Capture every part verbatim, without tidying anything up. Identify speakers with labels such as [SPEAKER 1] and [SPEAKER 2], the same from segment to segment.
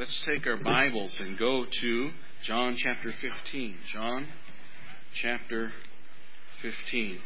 [SPEAKER 1] Let's take our Bibles and go to John chapter fifteen. John chapter fifteen.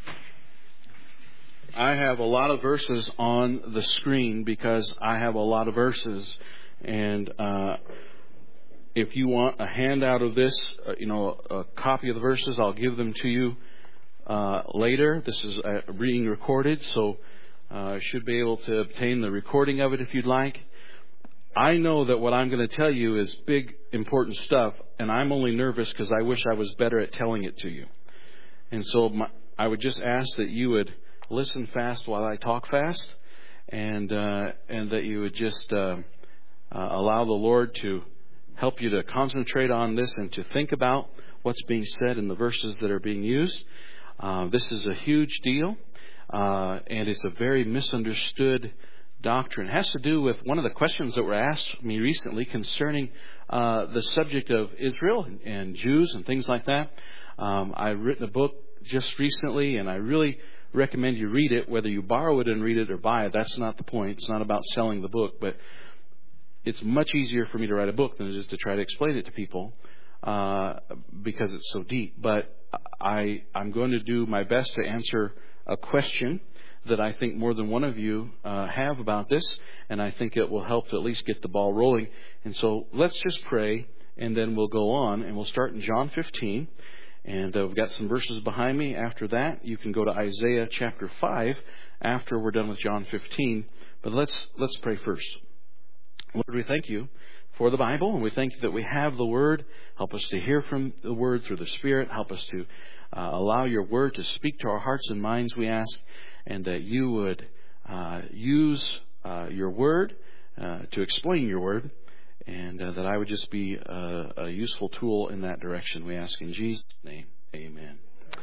[SPEAKER 1] I have a lot of verses on the screen because I have a lot of verses. And uh, if you want a handout of this, uh, you know, a copy of the verses, I'll give them to you uh, later. This is uh, being recorded, so uh, should be able to obtain the recording of it if you'd like. I know that what I'm going to tell you is big, important stuff, and I'm only nervous because I wish I was better at telling it to you. And so my, I would just ask that you would listen fast while I talk fast, and uh, and that you would just uh, uh, allow the Lord to help you to concentrate on this and to think about what's being said in the verses that are being used. Uh, this is a huge deal, uh, and it's a very misunderstood doctrine. It has to do with one of the questions that were asked me recently concerning uh, the subject of Israel and, and Jews and things like that. Um, I've written a book just recently, and I really recommend you read it, whether you borrow it and read it or buy it. That's not the point. It's not about selling the book, but it's much easier for me to write a book than it is to try to explain it to people uh, because it's so deep. But I, I'm going to do my best to answer a question that I think more than one of you uh, have about this, and I think it will help to at least get the ball rolling. And so let's just pray, and then we'll go on, and we'll start in John fifteen. And uh, we've got some verses behind me. After that, you can go to Isaiah chapter five after we're done with John fifteen. But let's let's pray first. Lord, we thank you for the Bible, and we thank you that we have the Word. Help us to hear from the Word through the Spirit. Help us to uh, allow your Word to speak to our hearts and minds, we ask, and that you would uh, use uh, your Word uh, to explain your Word, and uh, that I would just be a, a useful tool in that direction. We ask in Jesus' name, amen.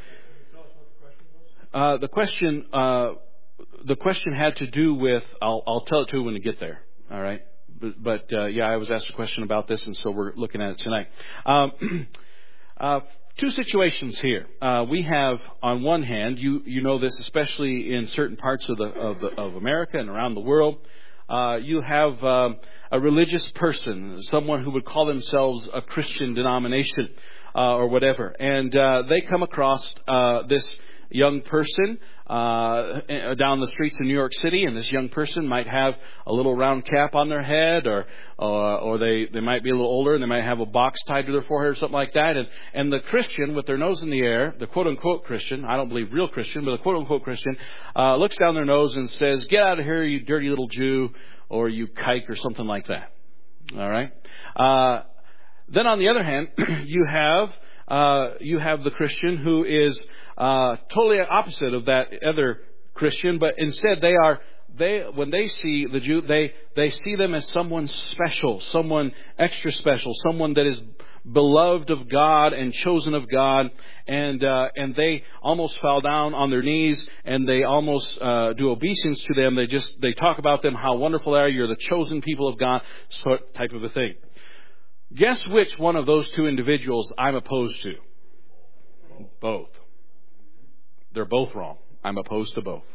[SPEAKER 1] Uh, the question, uh, the question had to do with. I'll, I'll tell it to you when we get there. All right, but, but uh, yeah, I was asked a question about this, and so we're looking at it tonight. Um, uh, Two situations here. Uh, we have, on one hand, you you know this, especially in certain parts of the of, the, of America and around the world. Uh, you have um, a religious person, someone who would call themselves a Christian denomination uh, or whatever, and uh, they come across uh, this young person uh, down the streets of New York City, and this young person might have a little round cap on their head, or uh, or they, they might be a little older and they might have a box tied to their forehead or something like that. And, and the Christian with their nose in the air, the quote-unquote Christian, I don't believe real Christian, but the quote-unquote Christian, uh, looks down their nose and says, "Get out of here, you dirty little Jew," or "You kike," or something like that. All right? Uh, then on the other hand, you have uh, you have the Christian who is uh, totally opposite of that other Christian, but instead they are they when they see the Jew, they they see them as someone special, someone extra special, someone that is beloved of God and chosen of God, and uh, and they almost fall down on their knees and they almost uh, do obeisance to them. They just they talk about them, how wonderful they are. You're the chosen people of God, sort type of a thing. Guess which one of those two individuals I'm opposed to? Both. They're both wrong. I'm opposed to both.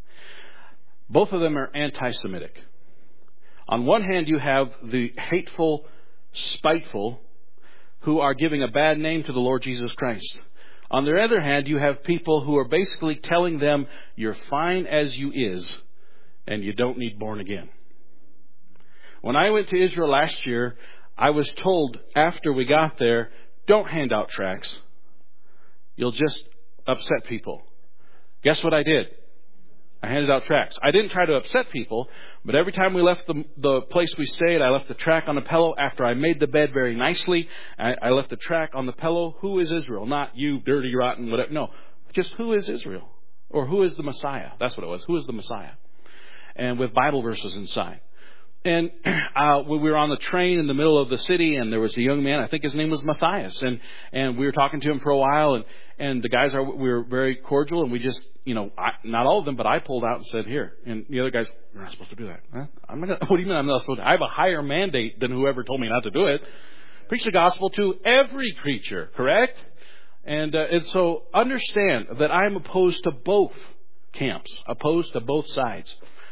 [SPEAKER 1] Both of them are anti-Semitic. On one hand, you have the hateful, spiteful, who are giving a bad name to the Lord Jesus Christ. On the other hand, you have people who are basically telling them, "You're fine as you is, and you don't need born again." When I went to Israel last year, I was told after we got there, "Don't hand out tracts. You'll just upset people." Guess what I did? I handed out tracts. I didn't try to upset people, but every time we left the, the place we stayed, I left the tract on the pillow. After I made the bed very nicely, I, I left the tract on the pillow. Who is Israel? Not you, dirty, rotten, whatever. No, just who is Israel? Or who is the Messiah? That's what it was. Who is the Messiah? And with Bible verses inside. And uh, we were on the train in the middle of the city, and there was a young man. I think his name was Matthias, and and we were talking to him for a while, and and the guys are we were very cordial, and we just you know I, not all of them, but I pulled out and said, "Here," and the other guys, "You're not supposed to do that." Huh? I'm not gonna, what do you mean I'm not supposed to? I have a higher mandate than whoever told me not to do it. Preach the gospel to every creature, correct? And uh, and so understand that I'm opposed to both camps, opposed to both sides.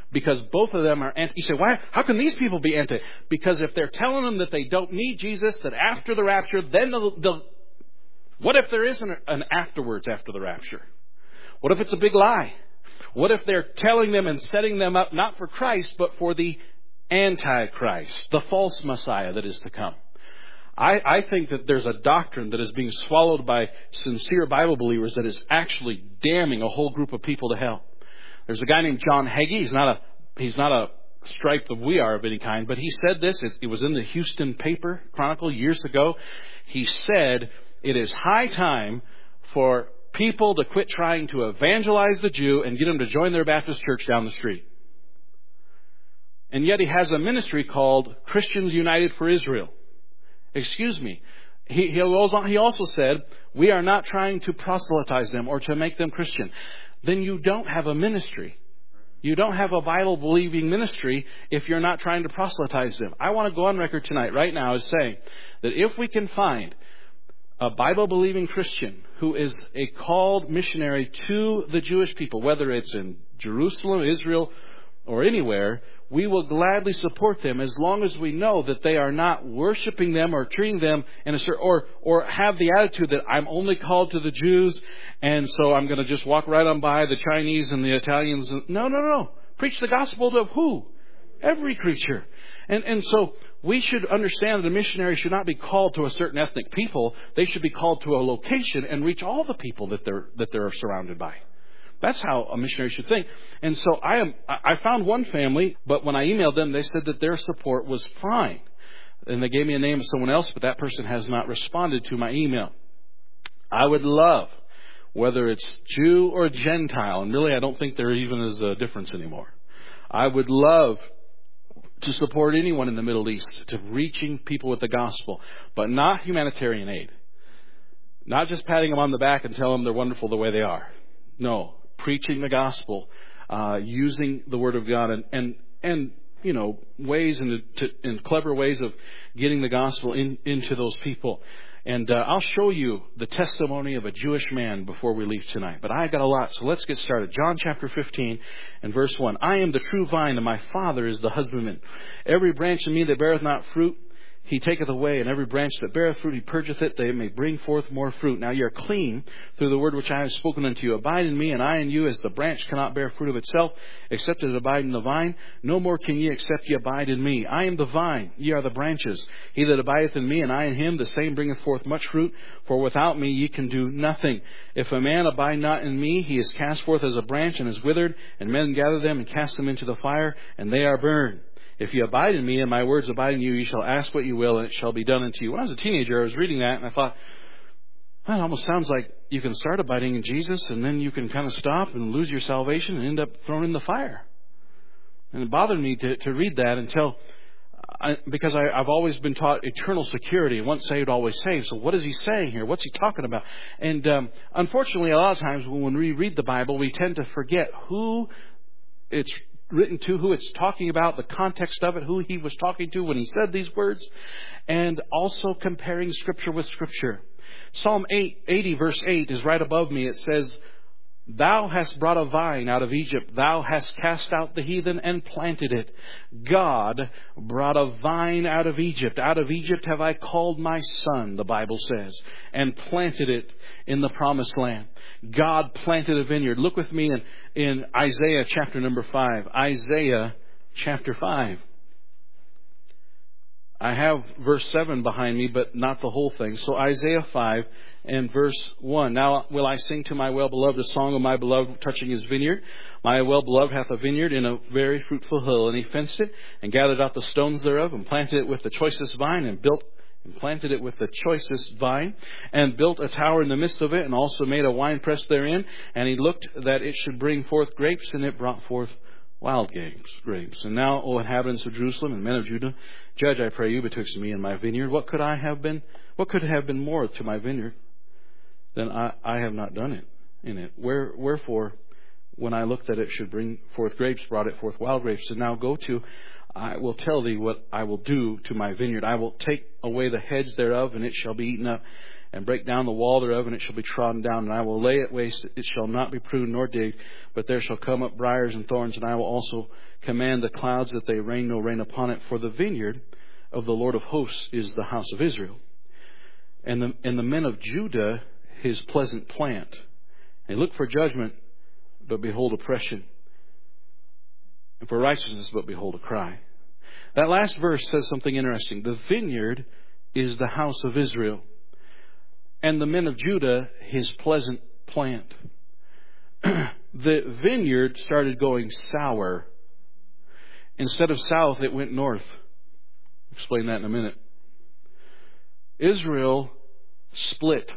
[SPEAKER 1] Because both of them are anti. You say, why? How can these people be anti? Because if they're telling them that they don't need Jesus, that after the rapture, then they'll, they'll what if there isn't an afterwards after the rapture? What if it's a big lie? What if they're telling them and setting them up not for Christ, but for the Antichrist, the false Messiah that is to come? I, I think that there's a doctrine that is being swallowed by sincere Bible believers that is actually damning a whole group of people to hell. There's a guy named John Hagee. He's not a he's not a stripe that we are of any kind, but he said this. It, it was in the Houston Paper Chronicle years ago. He said, it is high time for people to quit trying to evangelize the Jew and get him to join their Baptist church down the street. And yet he has a ministry called Christians United for Israel. Excuse me. He, he also said, we are not trying to proselytize them or to make them Christian. Then you don't have a ministry. You don't have a Bible-believing ministry if you're not trying to proselytize them. I want to go on record tonight, right now, as saying that if we can find a Bible-believing Christian who is a called missionary to the Jewish people, whether it's in Jerusalem, Israel, or anywhere, we will gladly support them as long as we know that they are not worshiping them or treating them in a certain, or or have the attitude that I'm only called to the Jews, and so I'm going to just walk right on by the Chinese and the Italians. No, no, no. Preach the gospel to who? Every creature. And and so we should understand that a missionary should not be called to a certain ethnic people. They should be called to a location and reach all the people that they're that they're surrounded by. That's how a missionary should think. And so I am. I found one family, but when I emailed them, they said that their support was fine. And they gave me a name of someone else, but that person has not responded to my email. I would love, whether it's Jew or Gentile, and really I don't think there even is a difference anymore. I would love to support anyone in the Middle East, to reaching people with the gospel, but not humanitarian aid. Not just patting them on the back and telling them they're wonderful the way they are. No. Preaching the gospel, uh, using the word of God, and and, and you know ways and in clever ways of getting the gospel in, into those people. And uh, I'll show you the testimony of a Jewish man before we leave tonight. But I got a lot, so let's get started. John chapter fifteen and verse one. I am the true vine, and my Father is the husbandman. Every branch in me that beareth not fruit, He taketh away, and every branch that beareth fruit, He purgeth it, that it may bring forth more fruit. Now ye are clean through the word which I have spoken unto you. Abide in me, and I in you, as the branch cannot bear fruit of itself, except it abide in the vine. No more can ye, except ye abide in me. I am the vine, ye are the branches. He that abideth in me, and I in him, the same bringeth forth much fruit. For without me ye can do nothing. If a man abide not in me, he is cast forth as a branch, and is withered, and men gather them, and cast them into the fire, and they are burned. If you abide in me and my words abide in you, you shall ask what you will, and it shall be done unto you. When I was a teenager, I was reading that, and I thought, well, it almost sounds like you can start abiding in Jesus, and then you can kind of stop and lose your salvation and end up thrown in the fire. And it bothered me to, to read that until, I, because I, I've always been taught eternal security. Once saved, always saved. So what is he saying here? What's he talking about? And um, unfortunately, a lot of times when we read the Bible, we tend to forget who it's written to, who it's talking about, the context of it, who he was talking to when he said these words, and also comparing Scripture with Scripture. Psalm eight, eighty verse eight is right above me. It says, Thou hast brought a vine out of Egypt. Thou hast cast out the heathen and planted it. God brought a vine out of Egypt. Out of Egypt have I called my son, the Bible says, and planted it in the promised land. God planted a vineyard. Look with me in, in Isaiah chapter number five. Isaiah chapter five. I have verse seven behind me, but not the whole thing. So Isaiah five and verse one. Now will I sing to my well-beloved a song of my beloved touching his vineyard. My well-beloved hath a vineyard in a very fruitful hill, and he fenced it, and gathered out the stones thereof, and planted it with the choicest vine, and built and planted it with the choicest vine, and built a tower in the midst of it, and also made a winepress therein. And he looked that it should bring forth grapes, and it brought forth wild grapes. grapes. And now, O inhabitants of Jerusalem and men of Judah, judge, I pray you, betwixt me and my vineyard. What could I have been? What could have been more to my vineyard than I, I have not done it in it? Where, wherefore, when I looked that it should bring forth grapes, brought it forth wild grapes. And now go to, I will tell thee what I will do to my vineyard. I will take away the hedge thereof, and it shall be eaten up, and break down the wall thereof, and it shall be trodden down. And I will lay it waste, it shall not be pruned nor digged, but there shall come up briars and thorns. And I will also command the clouds that they rain no rain upon it. For the vineyard of the Lord of hosts is the house of Israel, and the, and the men of Judah his pleasant plant. And look for judgment, but behold oppression, and for righteousness, but behold a cry. That last verse says something interesting. The vineyard is the house of Israel, and the men of Judah his pleasant plant. The vineyard started going sour. Instead of south, it went north. I'll explain that in a minute. Israel split.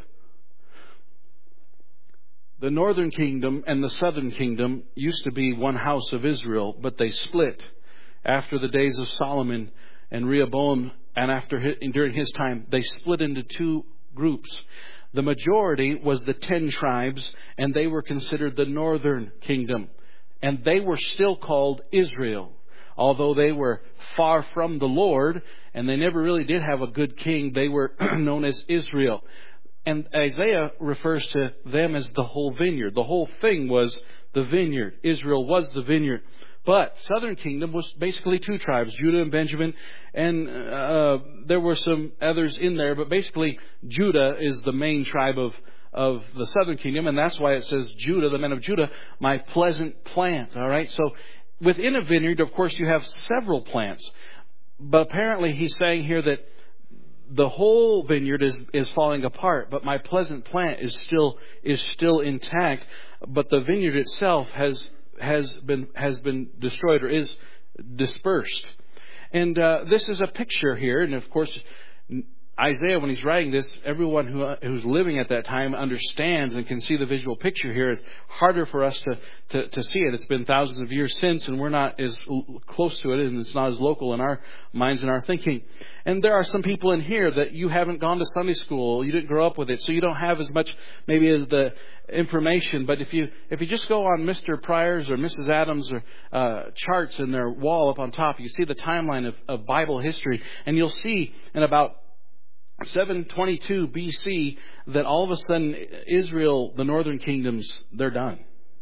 [SPEAKER 1] The northern kingdom and the southern kingdom used to be one house of Israel, but they split after the days of Solomon and Rehoboam, and after his, during his time, they split into two groups. The majority was the ten tribes, and they were considered the northern kingdom, and they were still called Israel, although they were far from the Lord, and they never really did have a good king. They were known as Israel. And Isaiah refers to them as the whole vineyard. The whole thing was the vineyard. Israel was the vineyard. But southern kingdom was basically two tribes, Judah and Benjamin. And uh, there were some others in there. But basically, Judah is the main tribe of, of the southern kingdom. And that's why it says Judah, the men of Judah, my pleasant plant. All right. So within a vineyard, of course, you have several plants. But apparently he's saying here that the whole vineyard is, is falling apart, but my pleasant plant is still is still intact. But the vineyard itself has has been has been destroyed or is dispersed. And uh, this is a picture here, and of course, Isaiah, when he's writing this, everyone who who's living at that time understands and can see the visual picture here. It's harder for us to, to, to see it. It's been thousands of years since, and we're not as close to it, and it's not as local in our minds and our thinking. And there are some people in here that you haven't gone to Sunday school, you didn't grow up with it, so you don't have as much maybe as the information. But if you if you just go on Mister Pryor's or Missus Adams' or uh, charts in their wall up on top, you see the timeline of, of Bible history, and you'll see in about seven twenty-two B C that all of a sudden Israel, the northern kingdoms, they're done.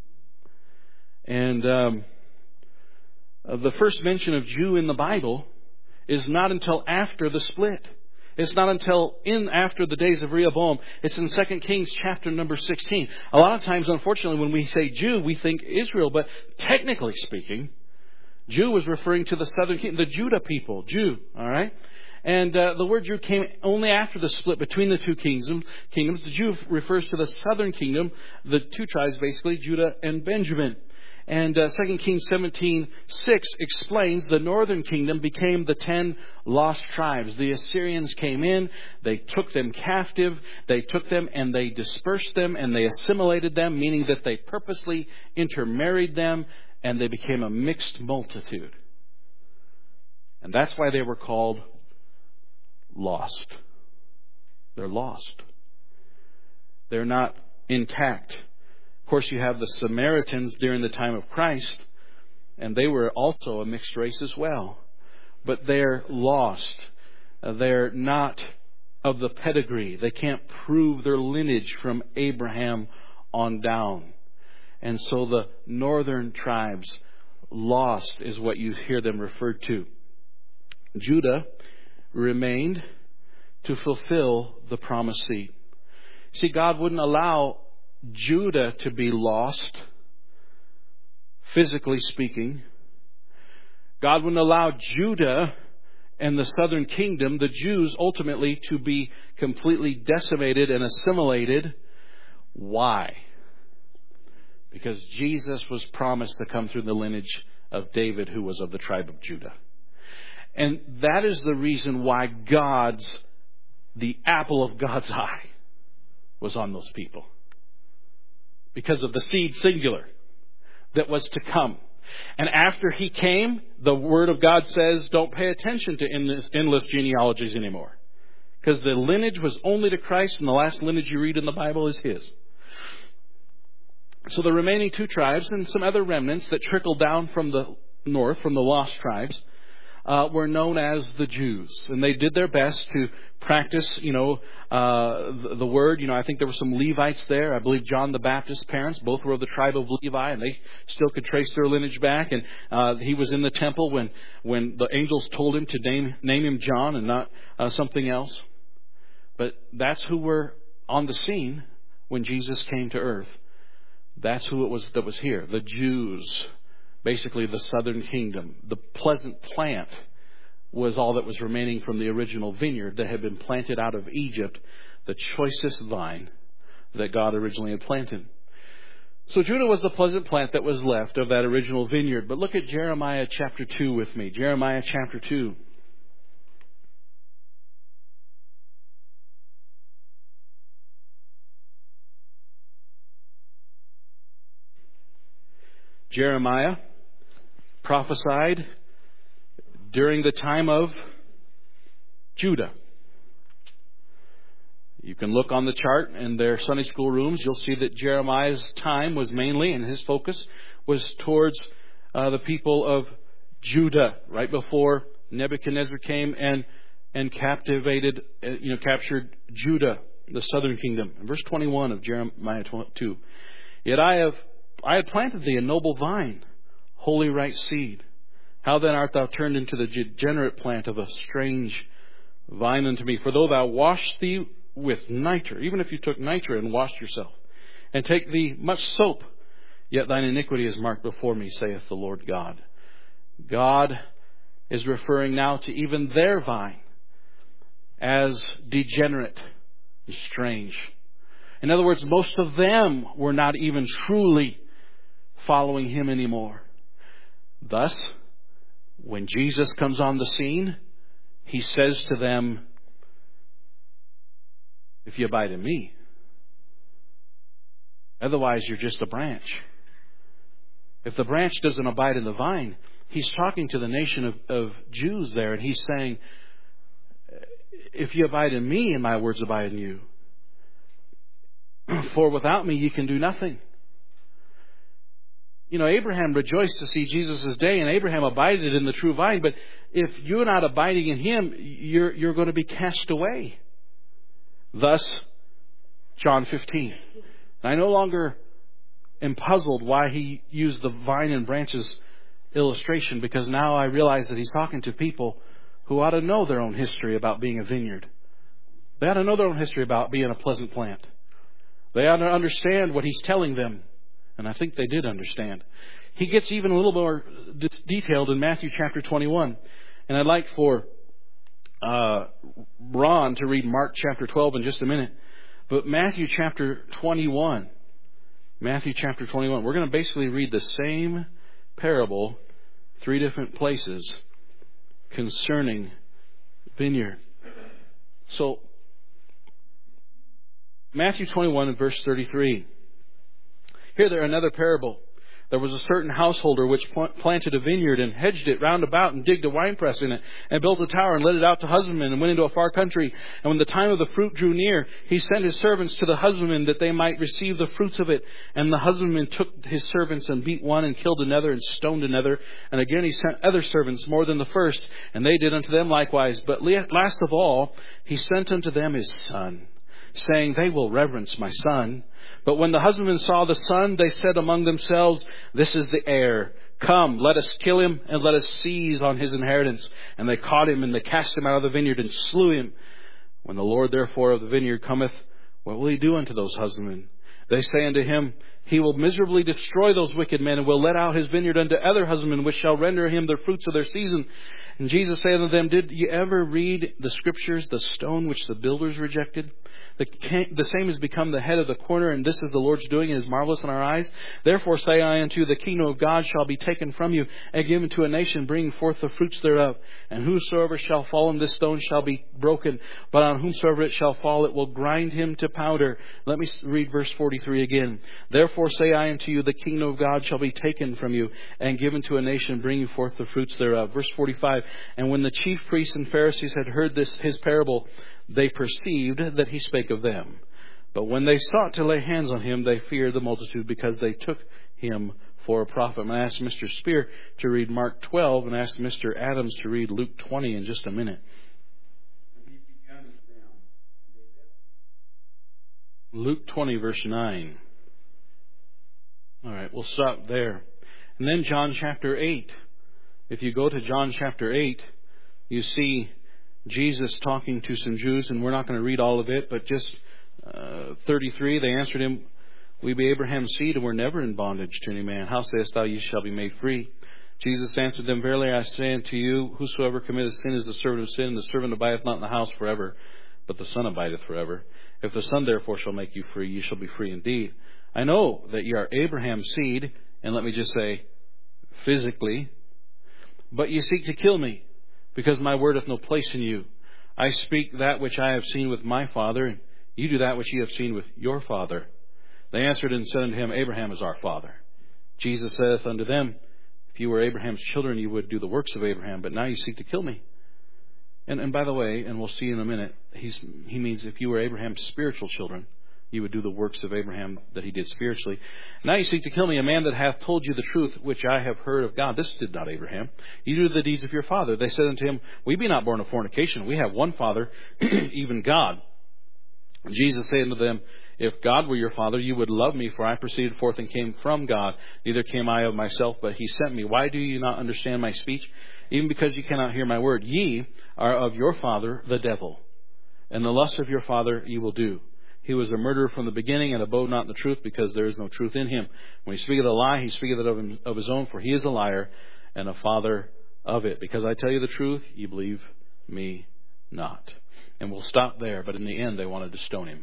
[SPEAKER 1] And um, the first mention of Jew in the Bible is not until after the split. It's not until in after the days of Rehoboam. It's in Second Kings chapter number sixteen. A lot of times, unfortunately, when we say Jew, we think Israel. But technically speaking, Jew was referring to the southern kingdom, the Judah people, Jew. All right? And uh, the word Jew came only after the split between the two kingdoms. Kingdoms. The Jew refers to the southern kingdom, the two tribes basically, Judah and Benjamin. And uh, Second Kings seventeen six explains the northern kingdom became the ten lost tribes. The Assyrians came in, they took them captive, they took them and they dispersed them and they assimilated them, meaning that they purposely intermarried them, and they became a mixed multitude. And that's why they were called lost. They're lost. They're not intact. Of course, you have the Samaritans during the time of Christ, and they were also a mixed race as well. But they're lost. They're not of the pedigree. They can't prove their lineage from Abraham on down. And so the northern tribes, lost is what you hear them referred to. Judah remained to fulfill the promised seed. See, God wouldn't allow Judah to be lost, physically speaking. God wouldn't allow Judah and the southern kingdom, the Jews, ultimately to be completely decimated and assimilated. Why? Because Jesus was promised to come through the lineage of David, who was of the tribe of Judah. And that is the reason why God's, the apple of God's eye was on those people. Because of the seed singular that was to come. And after he came, the Word of God says, don't pay attention to endless, endless genealogies anymore. Because the lineage was only to Christ, and the last lineage you read in the Bible is His. So the remaining two tribes and some other remnants that trickled down from the north, from the lost tribes, uh, were known as the Jews. And they did their best to practice, you know, uh, the, the word. You know, I think there were some Levites there. I believe John the Baptist's parents, both were of the tribe of Levi, and they still could trace their lineage back. And uh, he was in the temple when, when the angels told him to name, name him John and not uh, something else. But that's who were on the scene when Jesus came to earth. That's who it was that was here. The Jews, basically the southern kingdom. The pleasant plant was all that was remaining from the original vineyard that had been planted out of Egypt, the choicest vine that God originally had planted. So Judah was the pleasant plant that was left of that original vineyard. But look at Jeremiah chapter two with me. Jeremiah chapter two. Jeremiah prophesied during the time of Judah. You can look on the chart in their Sunday school rooms. You'll see that Jeremiah's time was mainly, and his focus was towards uh, the people of Judah, right before Nebuchadnezzar came and and captivated, uh, you know, captured Judah, the southern kingdom. In verse twenty-one of Jeremiah two, yet I have I had planted thee a noble vine, holy right seed. How then art thou turned into the degenerate plant of a strange vine unto me? For though thou wash thee with nitre, even if you took nitre and washed yourself, and take thee much soap, yet thine iniquity is marked before me, saith the Lord God. God is referring now to even their vine as degenerate and strange. In other words, most of them were not even truly following Him anymore. Thus, when Jesus comes on the scene, He says to them, if you abide in me, otherwise you're just a branch. If the branch doesn't abide in the vine, He's talking to the nation of, of Jews there, and He's saying, if you abide in me and my words abide in you, for without me you can do nothing. You know, Abraham rejoiced to see Jesus' day, and Abraham abided in the true vine. But if you're not abiding in Him, you're, you're going to be cast away. Thus, John fifteen. And I no longer am puzzled why he used the vine and branches illustration, because now I realize that he's talking to people who ought to know their own history about being a vineyard. They ought to know their own history about being a pleasant plant. They ought to understand what he's telling them. And I think they did understand. He gets even a little more detailed in Matthew chapter twenty-one. And I'd like for uh, Ron to read Mark chapter twelve in just a minute. But Matthew chapter twenty-one. Matthew chapter twenty-one. We're going to basically read the same parable three different places concerning vineyard. So, Matthew twenty-one and verse thirty-three. Here there another parable. There was a certain householder which planted a vineyard and hedged it round about and digged a winepress in it and built a tower and let it out to husbandmen and went into a far country. And when the time of the fruit drew near, he sent his servants to the husbandmen that they might receive the fruits of it. And the husbandman took his servants and beat one and killed another and stoned another. And again he sent other servants more than the first, and they did unto them likewise. But last of all, he sent unto them his son, saying, they will reverence my son. But when the husbandmen saw the son, they said among themselves, this is the heir. Come, let us kill him and let us seize on his inheritance. And they caught him and they cast him out of the vineyard and slew him. When the Lord therefore of the vineyard cometh, what will he do unto those husbandmen? They say unto him, he will miserably destroy those wicked men and will let out his vineyard unto other husbandmen, which shall render him the fruits of their season. And Jesus said unto them, did you ever read the scriptures, the stone which the builders rejected? The, the same has become the head of the corner, and this is the Lord's doing, and is marvelous in our eyes. Therefore say I unto you, the kingdom of God shall be taken from you, and given to a nation, bringing forth the fruits thereof. And whosoever shall fall on this stone shall be broken, but on whomsoever it shall fall, it will grind him to powder. Let me read verse forty-three again. Therefore say I unto you, the kingdom of God shall be taken from you, and given to a nation, bringing forth the fruits thereof. Verse forty-five. And when the chief priests and Pharisees had heard this his parable, they perceived that he spake of them. But when they sought to lay hands on him, they feared the multitude, because they took him for a prophet. I'm going to ask Mister Spear to read Mark twelve and ask Mister Adams to read Luke twenty in just a minute. Luke twenty, verse nine. All right, we'll stop there. And then John chapter eight. If you go to John chapter eight, you see Jesus talking to some Jews, and we're not going to read all of it, but just uh, thirty-three, they answered him, "We be Abraham's seed, and we're never in bondage to any man. How sayest thou, ye shall be made free?" Jesus answered them, "Verily I say unto you, whosoever committeth sin is the servant of sin, and the servant abideth not in the house forever, but the Son abideth forever. If the Son therefore shall make you free, ye shall be free indeed. I know that ye are Abraham's seed," and let me just say, physically, "but ye seek to kill me, because my word hath no place in you. I speak that which I have seen with my father, and you do that which ye have seen with your father." They answered and said unto him, "Abraham is our father." Jesus saith unto them, "If you were Abraham's children, you would do the works of Abraham, but now you seek to kill me." And, and by the way, and we'll see in a minute, he's, he means if you were Abraham's spiritual children, you would do the works of Abraham that he did spiritually. "Now you seek to kill me, a man that hath told you the truth, which I have heard of God." This did not Abraham. "You do the deeds of your father." They said unto him, "We be not born of fornication. We have one Father, even God." And Jesus said unto them, "If God were your father, you would love me, for I proceeded forth and came from God. Neither came I of myself, but he sent me. Why do you not understand my speech? Even because you cannot hear my word. Ye are of your father, the devil, and the lust of your father ye will do. He was a murderer from the beginning, and abode not in the truth, because there is no truth in him. When he speaketh a lie, he speaketh it of, him, of his own, for he is a liar and a father of it. Because I tell you the truth, ye believe me not." And we'll stop there, but in the end they wanted to stone him.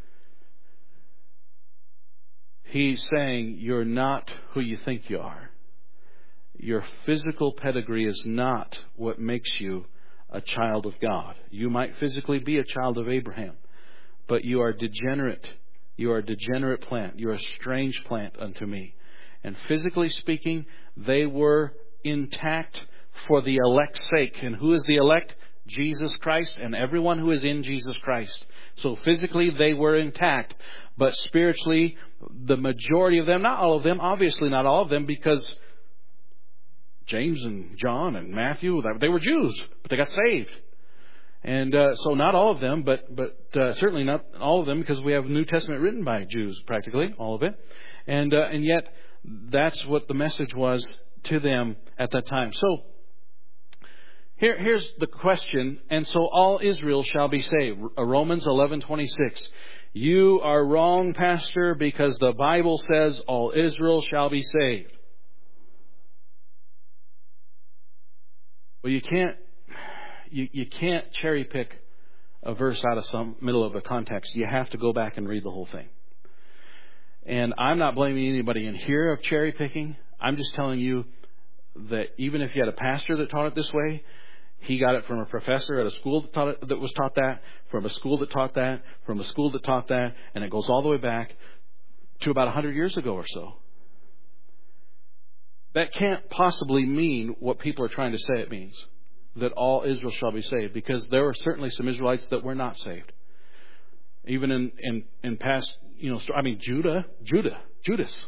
[SPEAKER 1] He's saying, you're not who you think you are. Your physical pedigree is not what makes you a child of God. You might physically be a child of Abraham, but you are degenerate. You are a degenerate plant. You are a strange plant unto me. And physically speaking, they were intact for the elect's sake. And who is the elect? Jesus Christ and everyone who is in Jesus Christ. So physically they were intact, but spiritually the majority of them, not all of them, obviously not all of them, because James and John and Matthew, they were Jews, but they got saved. And uh, so not all of them, but but uh, certainly not all of them, because we have a New Testament written by Jews, practically all of it. And uh, and yet that's what the message was to them at that time. So Here, here's the question. And so all Israel shall be saved. Romans eleven twenty-six. You are wrong, Pastor, because the Bible says all Israel shall be saved. Well, you can't you, you can't cherry pick a verse out of some middle of a context. You have to go back and read the whole thing. And I'm not blaming anybody in here of cherry picking. I'm just telling you that even if you had a pastor that taught it this way, he got it from a professor at a school that, taught it, that was taught that, from a school that taught that, from a school that taught that, and it goes all the way back to about one hundred years ago or so. That can't possibly mean what people are trying to say it means, that all Israel shall be saved, because there were certainly some Israelites that were not saved. Even in, in, in past, you know, I mean, Judah, Judah, Judas.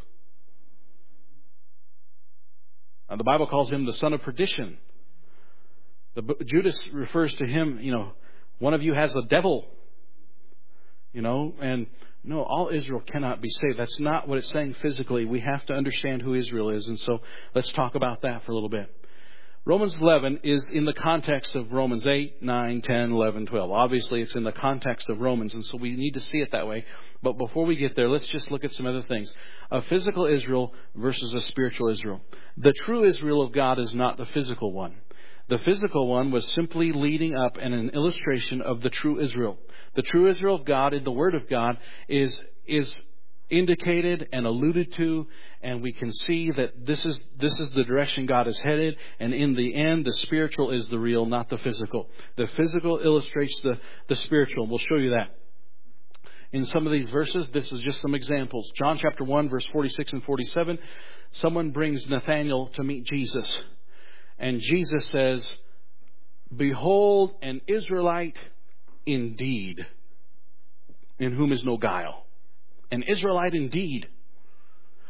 [SPEAKER 1] Uh, the Bible calls him the son of perdition. The, Judas refers to him, you know, one of you has a devil, you know, and no, all Israel cannot be saved. That's not what it's saying physically. We have to understand who Israel is. And so let's talk about that for a little bit. Romans eleven is in the context of Romans eight, nine, ten, eleven, twelve. Obviously, it's in the context of Romans, and so we need to see it that way. But before we get there, let's just look at some other things. A physical Israel versus a spiritual Israel. The true Israel of God is not the physical one. The physical one was simply leading up and an illustration of the true Israel. The true Israel of God in the Word of God is is indicated and alluded to, and we can see that this is this is the direction God is headed, and in the end the spiritual is the real, not the physical. The physical illustrates the, the spiritual. We'll show you that. In some of these verses, this is just some examples. John chapter one, verse forty-six and forty-seven, someone brings Nathanael to meet Jesus. And Jesus says, "Behold, an Israelite indeed, in whom is no guile." An Israelite indeed.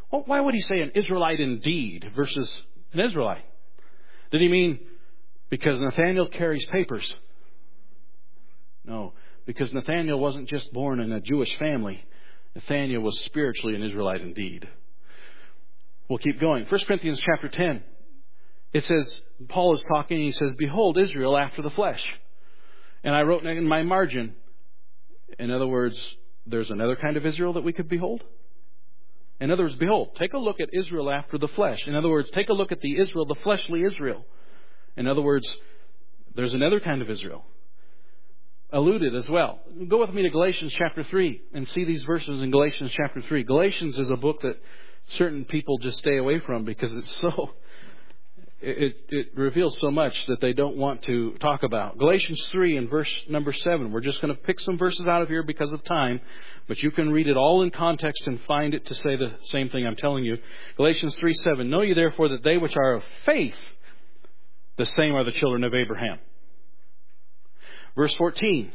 [SPEAKER 1] Well, why would he say an Israelite indeed versus an Israelite? Did he mean because Nathaniel carries papers? No, because Nathaniel wasn't just born in a Jewish family. Nathaniel was spiritually an Israelite indeed. We'll keep going. First Corinthians chapter ten. It says, Paul is talking and he says, behold, Israel after the flesh. And I wrote in my margin, in other words, there's another kind of Israel that we could behold. In other words, behold, take a look at Israel after the flesh. In other words, take a look at the Israel, the fleshly Israel. In other words, there's another kind of Israel. Alluded as well. Go with me to Galatians chapter three and see these verses in Galatians chapter three. Galatians is a book that certain people just stay away from because it's so, it, it reveals so much that they don't want to talk about. Galatians three and verse number seven. We're just going to pick some verses out of here because of time, but you can read it all in context and find it to say the same thing I'm telling you. Galatians three seven. Know ye therefore that they which are of faith, the same are the children of Abraham. Verse fourteen,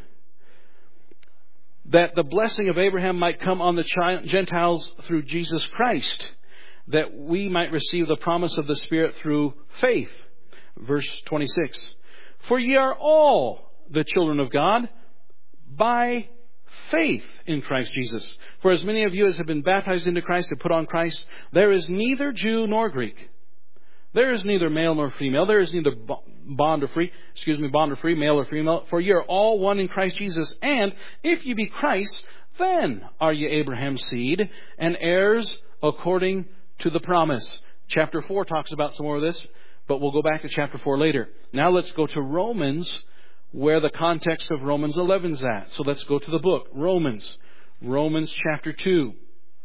[SPEAKER 1] that the blessing of Abraham might come on the Gentiles through Jesus Christ, that we might receive the promise of the Spirit through faith. Verse twenty-six, for ye are all the children of God by faith in Christ Jesus. For as many of you as have been baptized into Christ have put on Christ, there is neither Jew nor Greek. There is neither male nor female. There is neither bond or free, excuse me, bond or free, male or female. For ye are all one in Christ Jesus. And if ye be Christ, then are ye Abraham's seed and heirs according to the promise. Chapter four talks about some more of this, but we'll go back to chapter four later. Now let's go to Romans, where the context of Romans eleven is at. So let's go to the book, Romans. Romans chapter two.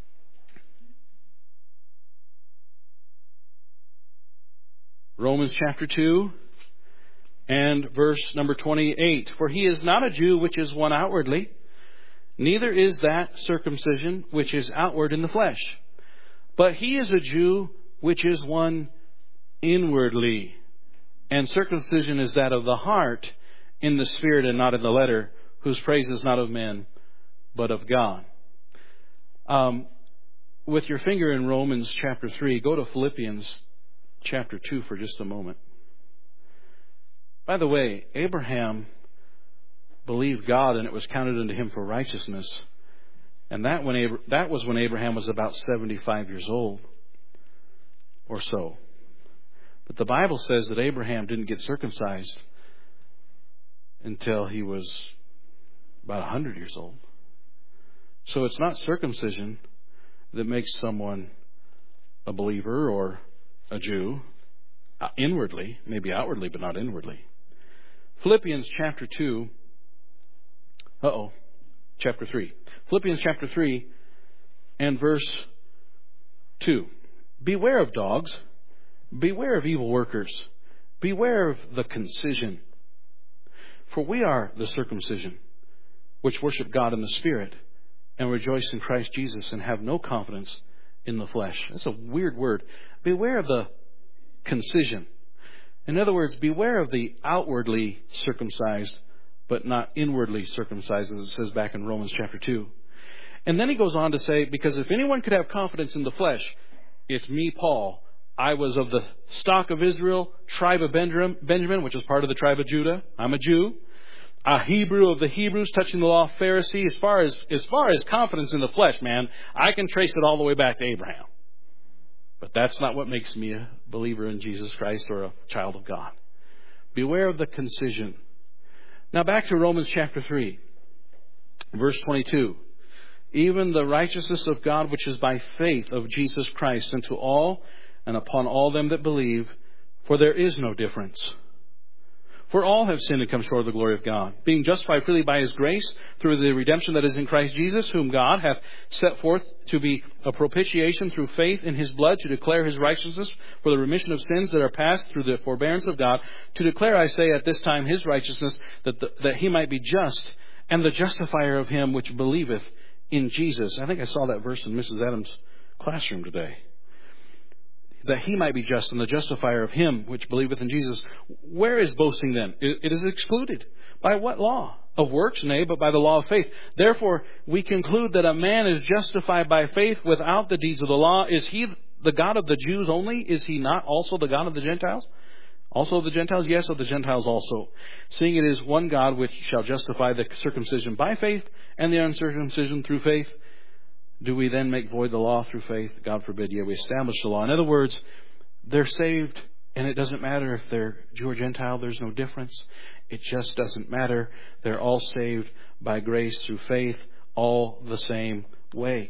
[SPEAKER 1] Romans chapter two and verse number twenty-eight. For he is not a Jew which is one outwardly, neither is that circumcision which is outward in the flesh. But he is a Jew which is one inwardly. And circumcision is that of the heart in the spirit and not in the letter, whose praise is not of men, but of God. Um, with your finger in Romans chapter three, go to Philippians chapter two for just a moment. By the way, Abraham believed God and it was counted unto him for righteousness. And that when Abra- that was when Abraham was about seventy-five years old or so. But the Bible says that Abraham didn't get circumcised until he was about one hundred years old. So it's not circumcision that makes someone a believer or a Jew, uh, inwardly, maybe outwardly, but not inwardly. Philippians chapter two, uh-oh, chapter three. Philippians chapter three and verse two. Beware of dogs, beware of evil workers, beware of the concision. For we are the circumcision, which worship God in the Spirit, and rejoice in Christ Jesus, and have no confidence in the flesh. That's a weird word. Beware of the concision. In other words, beware of the outwardly circumcised, but not inwardly circumcised, as it says back in Romans chapter two. And then he goes on to say, because if anyone could have confidence in the flesh, it's me, Paul. I was of the stock of Israel, tribe of Benjamin, which is part of the tribe of Judah. I'm a Jew. A Hebrew of the Hebrews, touching the law of Pharisee. As far as, as far as confidence in the flesh, man, I can trace it all the way back to Abraham. But that's not what makes me a believer in Jesus Christ or a child of God. Beware of the concision. Now back to Romans chapter three, verse twenty-two. Even the righteousness of God, which is by faith of Jesus Christ, unto all and upon all them that believe, for there is no difference. For all have sinned and come short of the glory of God, being justified freely by His grace through the redemption that is in Christ Jesus, whom God hath set forth to be a propitiation through faith in His blood, to declare His righteousness for the remission of sins that are past through the forbearance of God, to declare, I say, at this time His righteousness, that the, that He might be just and the justifier of him which believeth in Jesus. I think I saw that verse in Missus Adams' classroom today. that he might be just and the justifier of him which believeth in Jesus. Where is boasting then? It is excluded. By what law? Of works? Nay, but by the law of faith. Therefore, we conclude that a man is justified by faith without the deeds of the law. Is he the God of the Jews only? Is he not also the God of the Gentiles? Also of the Gentiles? Yes, of the Gentiles also. Seeing it is one God which shall justify the circumcision by faith and the uncircumcision through faith. Do we then make void the law through faith? God forbid. Yea, we establish the law. In other words, they're saved, and it doesn't matter if they're Jew or Gentile. There's no difference. It just doesn't matter. They're all saved by grace through faith, all the same way.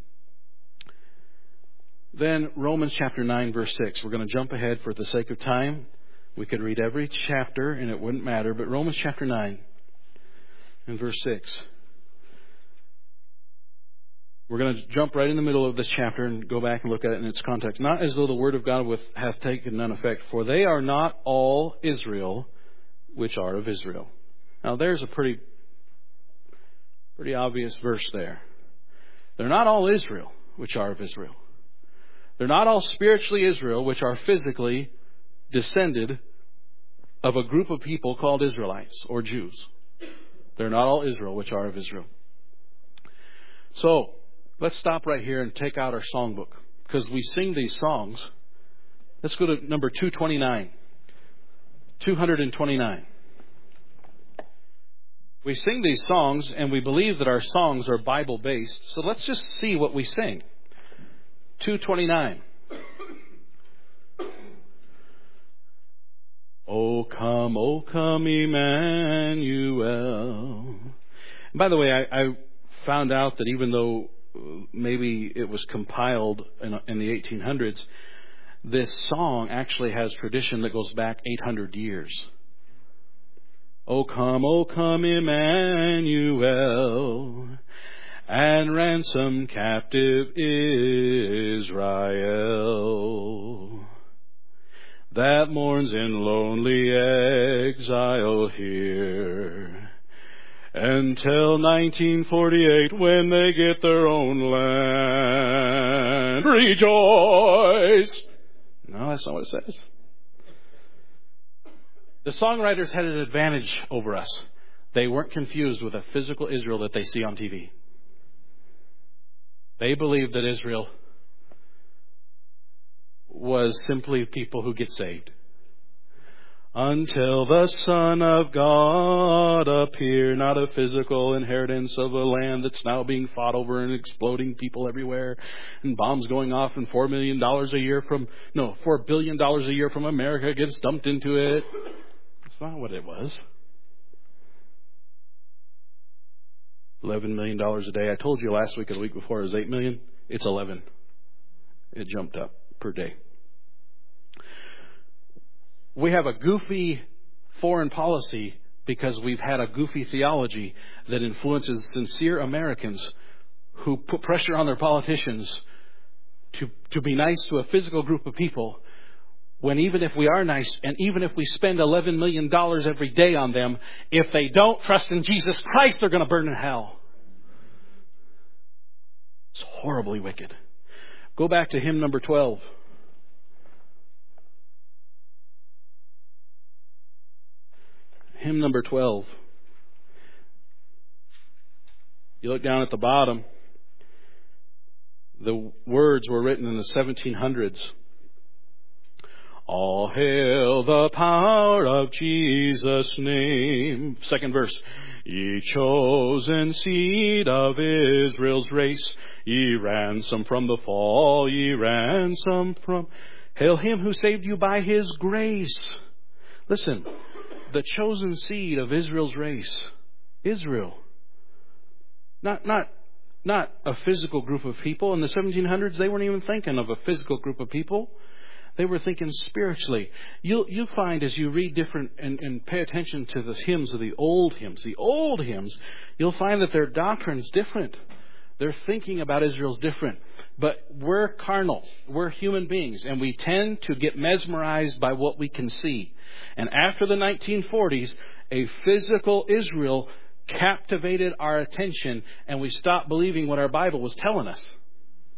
[SPEAKER 1] Then Romans chapter nine, verse six. We're going to jump ahead for the sake of time. We could read every chapter, and it wouldn't matter. But Romans chapter nine and verse six. We're going to jump right in the middle of this chapter and go back and look at it in its context. Not as though the word of God with, hath taken none effect, for they are not all Israel which are of Israel. Now there's a pretty, pretty obvious verse there. They're not all Israel which are of Israel. They're not all spiritually Israel which are physically descended of a group of people called Israelites or Jews. They're not all Israel which are of Israel. So, let's stop right here and take out our songbook, because we sing these songs. Let's go to number two twenty-nine. two twenty-nine. We sing these songs and we believe that our songs are Bible based. So let's just see what we sing. two twenty-nine. O come, O come, Emmanuel. By the way, I, I found out that even though maybe it was compiled in, in the eighteen hundreds, this song actually has tradition that goes back eight hundred years. O come, O come, Emmanuel, and ransom captive Israel, that mourns in lonely exile here, until nineteen forty-eight, when they get their own land. Rejoice! No, that's not what it says. The songwriters had an advantage over us. They weren't confused with a physical Israel that they see on T V. They believed that Israel was simply people who get saved. Until the Son of God appear, not a physical inheritance of a land that's now being fought over and exploding people everywhere, and bombs going off, and four million dollars a year from, no, four billion dollars a year from America gets dumped into it. That's not what it was. eleven million dollars a day. I told you last week or the week before it was eight million dollars. It's eleven. It jumped up per day. We have a goofy foreign policy because we've had a goofy theology that influences sincere Americans who put pressure on their politicians to, to be nice to a physical group of people, when even if we are nice and even if we spend eleven million dollars every day on them, if they don't trust in Jesus Christ, they're going to burn in hell. It's horribly wicked. Go back to hymn number twelve. Hymn number twelve. You look down at the bottom. The words were written in the seventeen hundreds. All hail the power of Jesus' name. Second verse. Ye chosen seed of Israel's race, ye ransom from the fall, ye ransom from... Hail him who saved you by his grace. Listen. The chosen seed of Israel's race. Israel. Not, not, not a physical group of people. In the seventeen hundreds, they weren't even thinking of a physical group of people. They were thinking spiritually. You'll, you'll find as you read different and, and pay attention to the hymns of the old hymns, the old hymns, you'll find that their doctrine's different. Their thinking about Israel's different. But we're carnal. We're human beings. And we tend to get mesmerized by what we can see. And after the nineteen forties, a physical Israel captivated our attention, and we stopped believing what our Bible was telling us.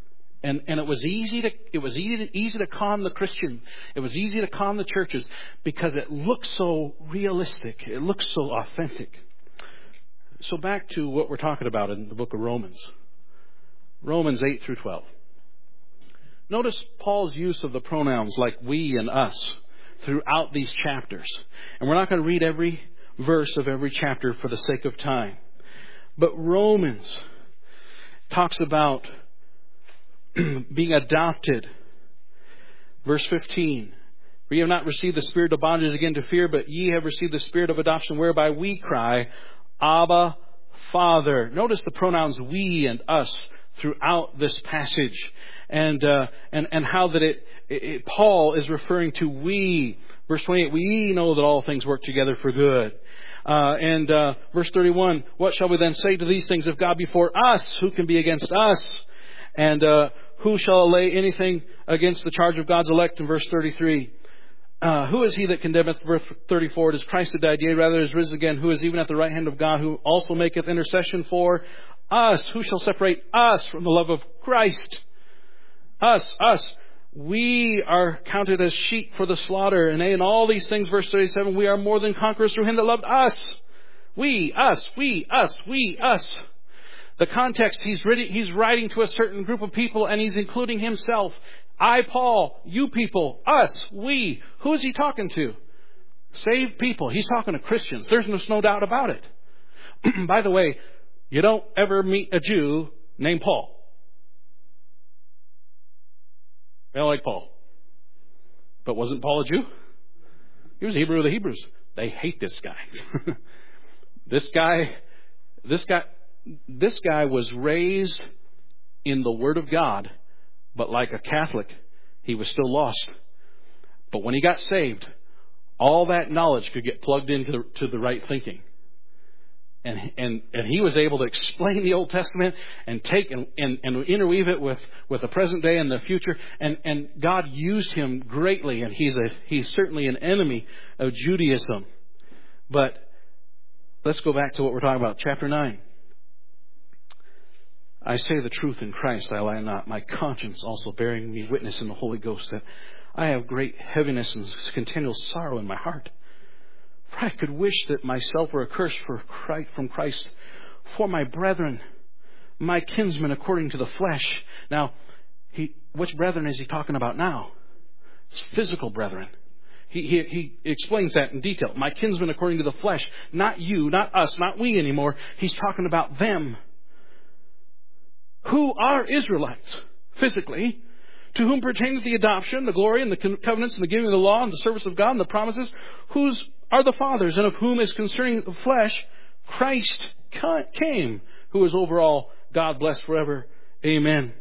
[SPEAKER 1] And, and it was easy to, it was easy to, easy to con the Christian. It was easy to con the churches because it looked so realistic. It looked so authentic. So back to what we're talking about in the book of Romans. Romans eight through twelve. Notice Paul's use of the pronouns like we and us throughout these chapters. And we're not going to read every verse of every chapter for the sake of time. But Romans talks about being adopted. Verse fifteen. For ye have not received the spirit of bondage again to fear, but ye have received the spirit of adoption, whereby we cry, Abba, Father. Notice the pronouns we and us throughout this passage, and uh, and and how that it, it Paul is referring to we. Verse twenty-eight. We know that all things work together for good. Uh, and uh, verse thirty-one. What shall we then say to these things? If God be for us, who can be against us? And uh, who shall lay anything against the charge of God's elect? In verse thirty-three. Uh, who is he that condemneth? Verse thirty-four. It is Christ that died, yea, rather is risen again, who is even at the right hand of God, who also maketh intercession for us. Who shall separate us from the love of Christ? Us, us. We are counted as sheep for the slaughter. And in all these things, verse thirty-seven, we are more than conquerors through him that loved us. We, us, we, us, we, us. The context, he's writing, he's writing to a certain group of people, and he's including himself. I, Paul, you people, us, we. Who is he talking to? Saved people. He's talking to Christians. There's no, no doubt about it. By the way, you don't ever meet a Jew named Paul. They don't like Paul. But wasn't Paul a Jew? He was a Hebrew of the Hebrews. They hate this guy. this guy, this guy... This guy was raised in the Word of God, but like a Catholic, he was still lost. But when he got saved, all that knowledge could get plugged into the, to the right thinking. And, and, and he was able to explain the Old Testament and take and, and, and interweave it with, with the present day and the future. And, and God used him greatly, and he's a, he's certainly an enemy of Judaism. But let's go back to what we're talking about. Chapter nine. I say the truth in Christ, I lie not. My conscience also bearing me witness in the Holy Ghost that I have great heaviness and continual sorrow in my heart. For I could wish that myself were accursed for Christ, from Christ for my brethren, my kinsmen according to the flesh. Now, he, which brethren is he talking about now? It's physical brethren. He, he, he explains that in detail. My kinsmen according to the flesh. Not you, not us, not we anymore. He's talking about them. Who are Israelites, physically, to whom pertaineth the adoption, the glory, and the covenants, and the giving of the law, and the service of God, and the promises, whose are the fathers, and of whom is concerning the flesh, Christ came, who is over all, God blessed forever. Amen.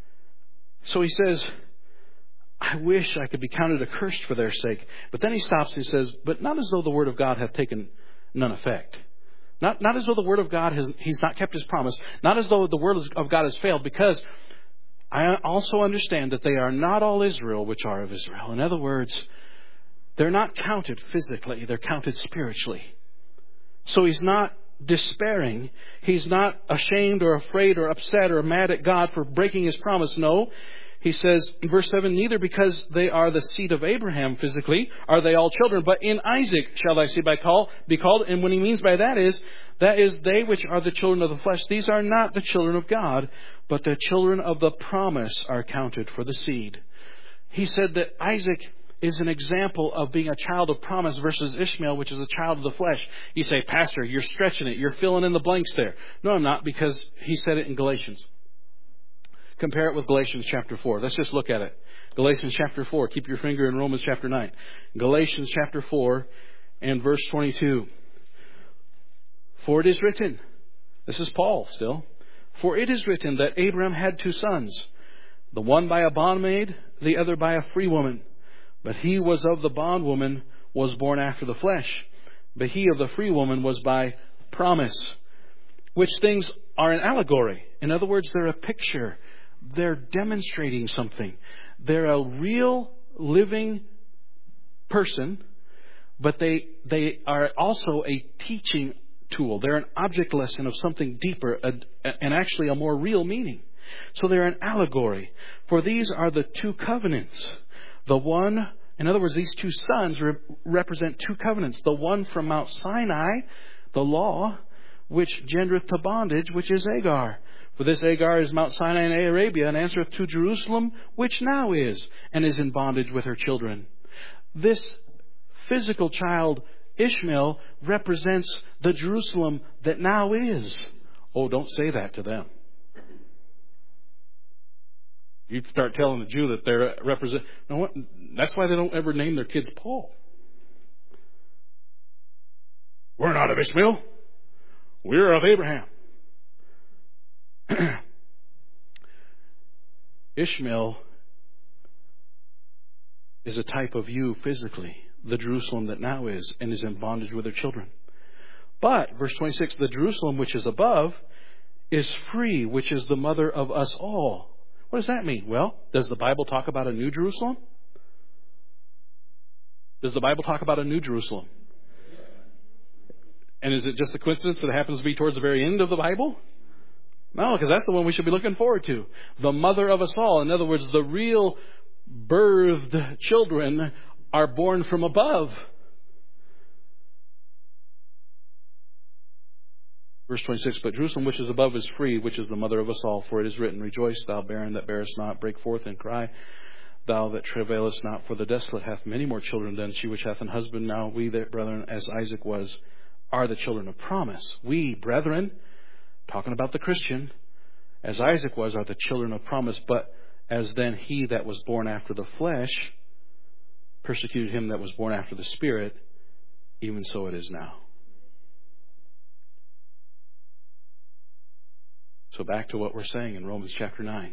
[SPEAKER 1] So he says, I wish I could be counted accursed for their sake. But then he stops and he says, but not as though the word of God hath taken none effect. Not, not as though the word of God has, he's not kept his promise. Not as though the word of God has failed, because I also understand that they are not all Israel which are of Israel. In other words, they're not counted physically. They're counted spiritually. So he's not despairing. He's not ashamed or afraid or upset or mad at God for breaking his promise. No. He says in verse seven, neither because they are the seed of Abraham physically are they all children, but in Isaac shall thy seed be called. And what he means by that is, that is they which are the children of the flesh. These are not the children of God, but the children of the promise are counted for the seed. He said that Isaac is an example of being a child of promise versus Ishmael, which is a child of the flesh. You say, Pastor, you're stretching it. You're filling in the blanks there. No, I'm not, because he said it in Galatians. Compare it with Galatians chapter four. Let's just look at it. Galatians chapter four. Keep your finger in Romans chapter nine. Galatians chapter four and verse twenty-two. For it is written, this is Paul still, for it is written that Abraham had two sons, the one by a bondmaid, the other by a free woman. But he was of the bondwoman, was born after the flesh. But he of the free woman was by promise. Which things are an allegory. In other words, they're a picture. They're demonstrating something. They're a real living person, but they they are also a teaching tool. They're an object lesson of something deeper, a, and actually a more real meaning. So they're an allegory. For these are the two covenants. The one, in other words, these two sons re- represent two covenants. The one from Mount Sinai, the law, which gendereth to bondage, which is Agar. For this Agar is Mount Sinai in Arabia, and answereth to Jerusalem, which now is, and is in bondage with her children. This physical child, Ishmael, represents the Jerusalem that now is. Oh, don't say that to them. You start telling the Jew that they're represent. No, what? That's why they don't ever name their kids Paul. We're not of Ishmael. We're of Abraham. Ishmael is a type of you physically, the Jerusalem that now is, and is in bondage with her children. But, verse twenty-six, the Jerusalem which is above is free, which is the mother of us all. What does that mean? Well, does the Bible talk about a new Jerusalem? Does the Bible talk about a new Jerusalem? And is it just a coincidence that it happens to be towards the very end of the Bible? No, because that's the one we should be looking forward to. The mother of us all. In other words, the real birthed children are born from above. Verse twenty-six, but Jerusalem which is above is free, which is the mother of us all. For it is written, rejoice, thou barren that bearest not, break forth and cry, thou that travailest not, for the desolate hath many more children than she which hath an husband. Now we, that brethren, as Isaac was, are the children of promise. We, brethren, talking about the Christian, as Isaac was, are the children of promise. But as then he that was born after the flesh persecuted him that was born after the Spirit, even so it is now. So back to what we're saying in Romans chapter nine.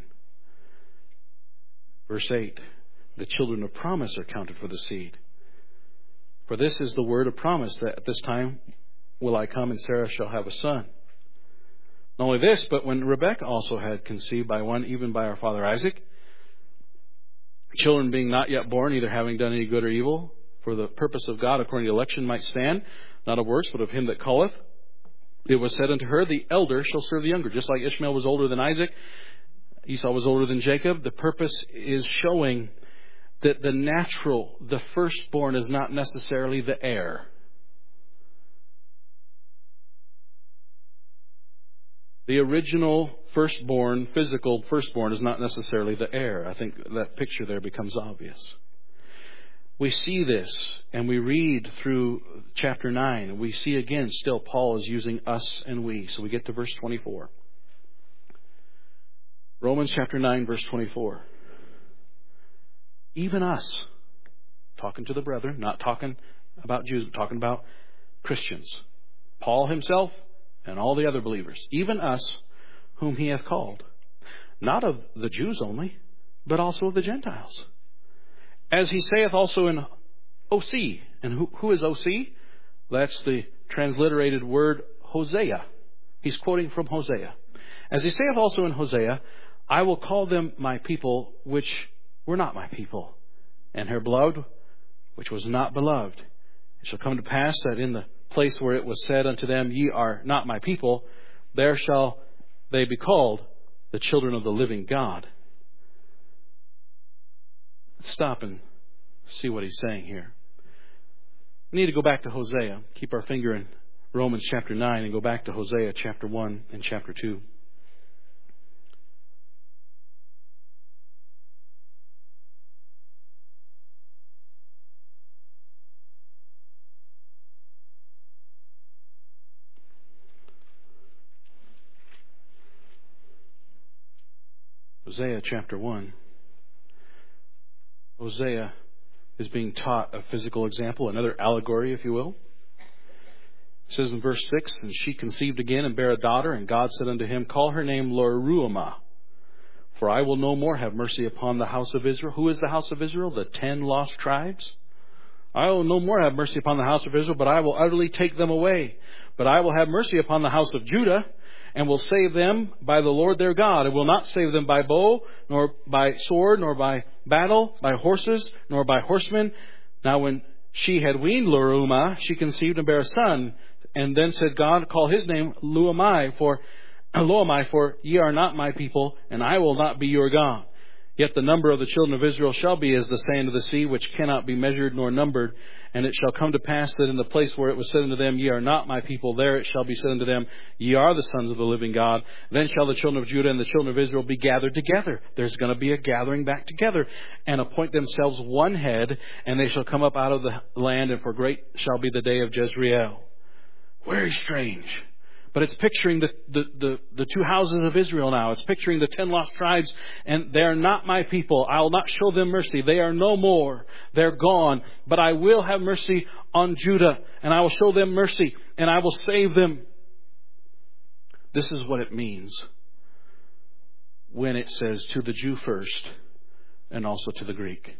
[SPEAKER 1] Verse eight. The children of promise are counted for the seed. For this is the word of promise, that at this time will I come and Sarah shall have a son. Not only this, but when Rebekah also had conceived by one, even by our father Isaac, children being not yet born, neither having done any good or evil, for the purpose of God according to election might stand, not of works, but of him that calleth, it was said unto her, the elder shall serve the younger. Just like Ishmael was older than Isaac, Esau was older than Jacob. The purpose is showing that the natural, the firstborn, is not necessarily the heir. The original firstborn, physical firstborn, is not necessarily the heir. I think that picture there becomes obvious. We see this, and we read through chapter nine. We see again, still Paul is using us and we. So we get to verse twenty-four. Romans chapter nine, verse twenty-four. Even us, talking to the brethren, not talking about Jews, but talking about Christians. Paul himself and all the other believers. Even us, whom he hath called. Not of the Jews only, but also of the Gentiles. As he saith also in O C. And who, who is O C? That's the transliterated word Hosea. He's quoting from Hosea. As he saith also in Hosea, I will call them my people, which were not my people, and her beloved, which was not beloved. It shall come to pass that in the place where it was said unto them, ye are not my people, there shall they be called the children of the living God. Stop and see what he's saying here. We need to go back to Hosea. Keep our finger in Romans chapter nine and go back to Hosea chapter one and chapter two. Hosea chapter one. Hosea is being taught a physical example, another allegory, if you will. It says in verse six, and she conceived again and bare a daughter, and God said unto him, call her name Lo-ruhamah, for I will no more have mercy upon the house of Israel. Who is the house of Israel? The ten lost tribes. I will no more have mercy upon the house of Israel, but I will utterly take them away. But I will have mercy upon the house of Judah, and will save them by the Lord their God. I will not save them by bow, nor by sword, nor by battle, by horses, nor by horsemen. Now when she had weaned Lo-ruhamah, she conceived and bare a son. And then said God, call his name Lo-ammi, for Lo am I, for ye are not my people, and I will not be your God. Yet the number of the children of Israel shall be as the sand of the sea, which cannot be measured nor numbered. And it shall come to pass that in the place where it was said unto them, Ye are not my people, there it shall be said unto them, Ye are the sons of the living God. Then shall the children of Judah and the children of Israel be gathered together. There's going to be a gathering back together, and appoint themselves one head, and they shall come up out of the land, and for great shall be the day of Jezreel. Very strange. But it's picturing the, the, the, the two houses of Israel now. It's picturing the ten lost tribes. And they are not my people. I will not show them mercy. They are no more. They're gone. But I will have mercy on Judah. And I will show them mercy. And I will save them. This is what it means when it says to the Jew first and also to the Greek.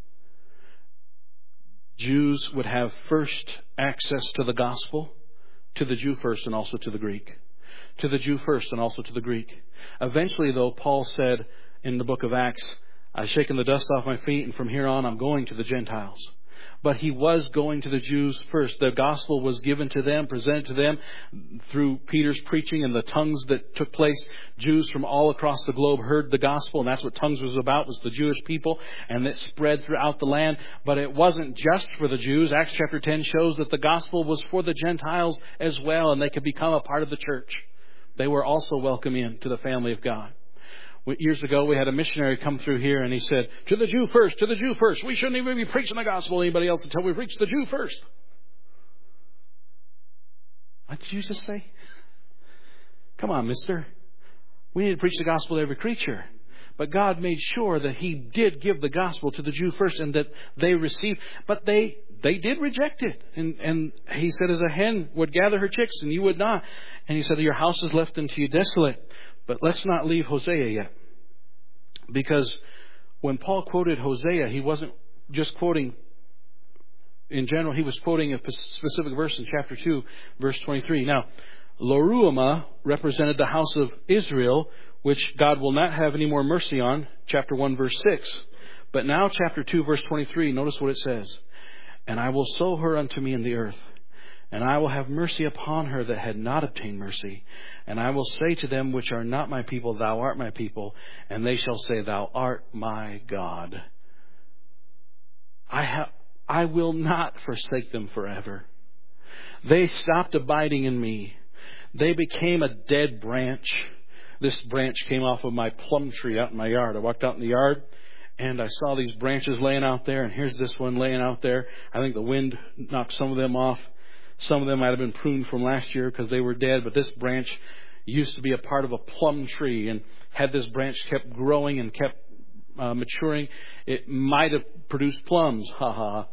[SPEAKER 1] Jews would have first access to the gospel. To the Jew first and also to the Greek. To the Jew first and also to the Greek. Eventually, though, Paul said in the book of Acts, I've shaken the dust off my feet, and from here on I'm going to the Gentiles. But he was going to the Jews first. The gospel was given to them, presented to them through Peter's preaching and the tongues that took place. Jews from all across the globe heard the gospel, and that's what tongues was about, was the Jewish people, and it spread throughout the land. But it wasn't just for the Jews. Acts chapter ten shows that the gospel was for the Gentiles as well, and they could become a part of the church. They were also welcome in to the family of God. Years ago, we had a missionary come through here, and he said, to the Jew first, to the Jew first. We shouldn't even be preaching the gospel to anybody else until we reach the Jew first. What did you just say? Come on, mister. We need to preach the gospel to every creature. But God made sure that He did give the gospel to the Jew first, and that they received. But they they did reject it. And, and He said, as a hen would gather her chicks, and you would not. And He said, your house is left unto you desolate. But let's not leave Hosea yet. Because when Paul quoted Hosea, he wasn't just quoting in general. He was quoting a specific verse in chapter two, verse twenty-three. Now, Lo Ruhamah represented the house of Israel, which God will not have any more mercy on, chapter one, verse six. But now chapter two, verse twenty-three, notice what it says. And I will sow her unto me in the earth, and I will have mercy upon her that had not obtained mercy. And I will say to them which are not my people, Thou art my people. And they shall say, Thou art my God. I have, I will not forsake them forever. They stopped abiding in me. They became a dead branch. This branch came off of my plum tree out in my yard. I walked out in the yard, and I saw these branches laying out there. And here's this one laying out there. I think the wind knocked some of them off. Some of them might have been pruned from last year because they were dead. But this branch used to be a part of a plum tree. And had this branch kept growing and kept uh, maturing, it might have produced plums. Ha ha.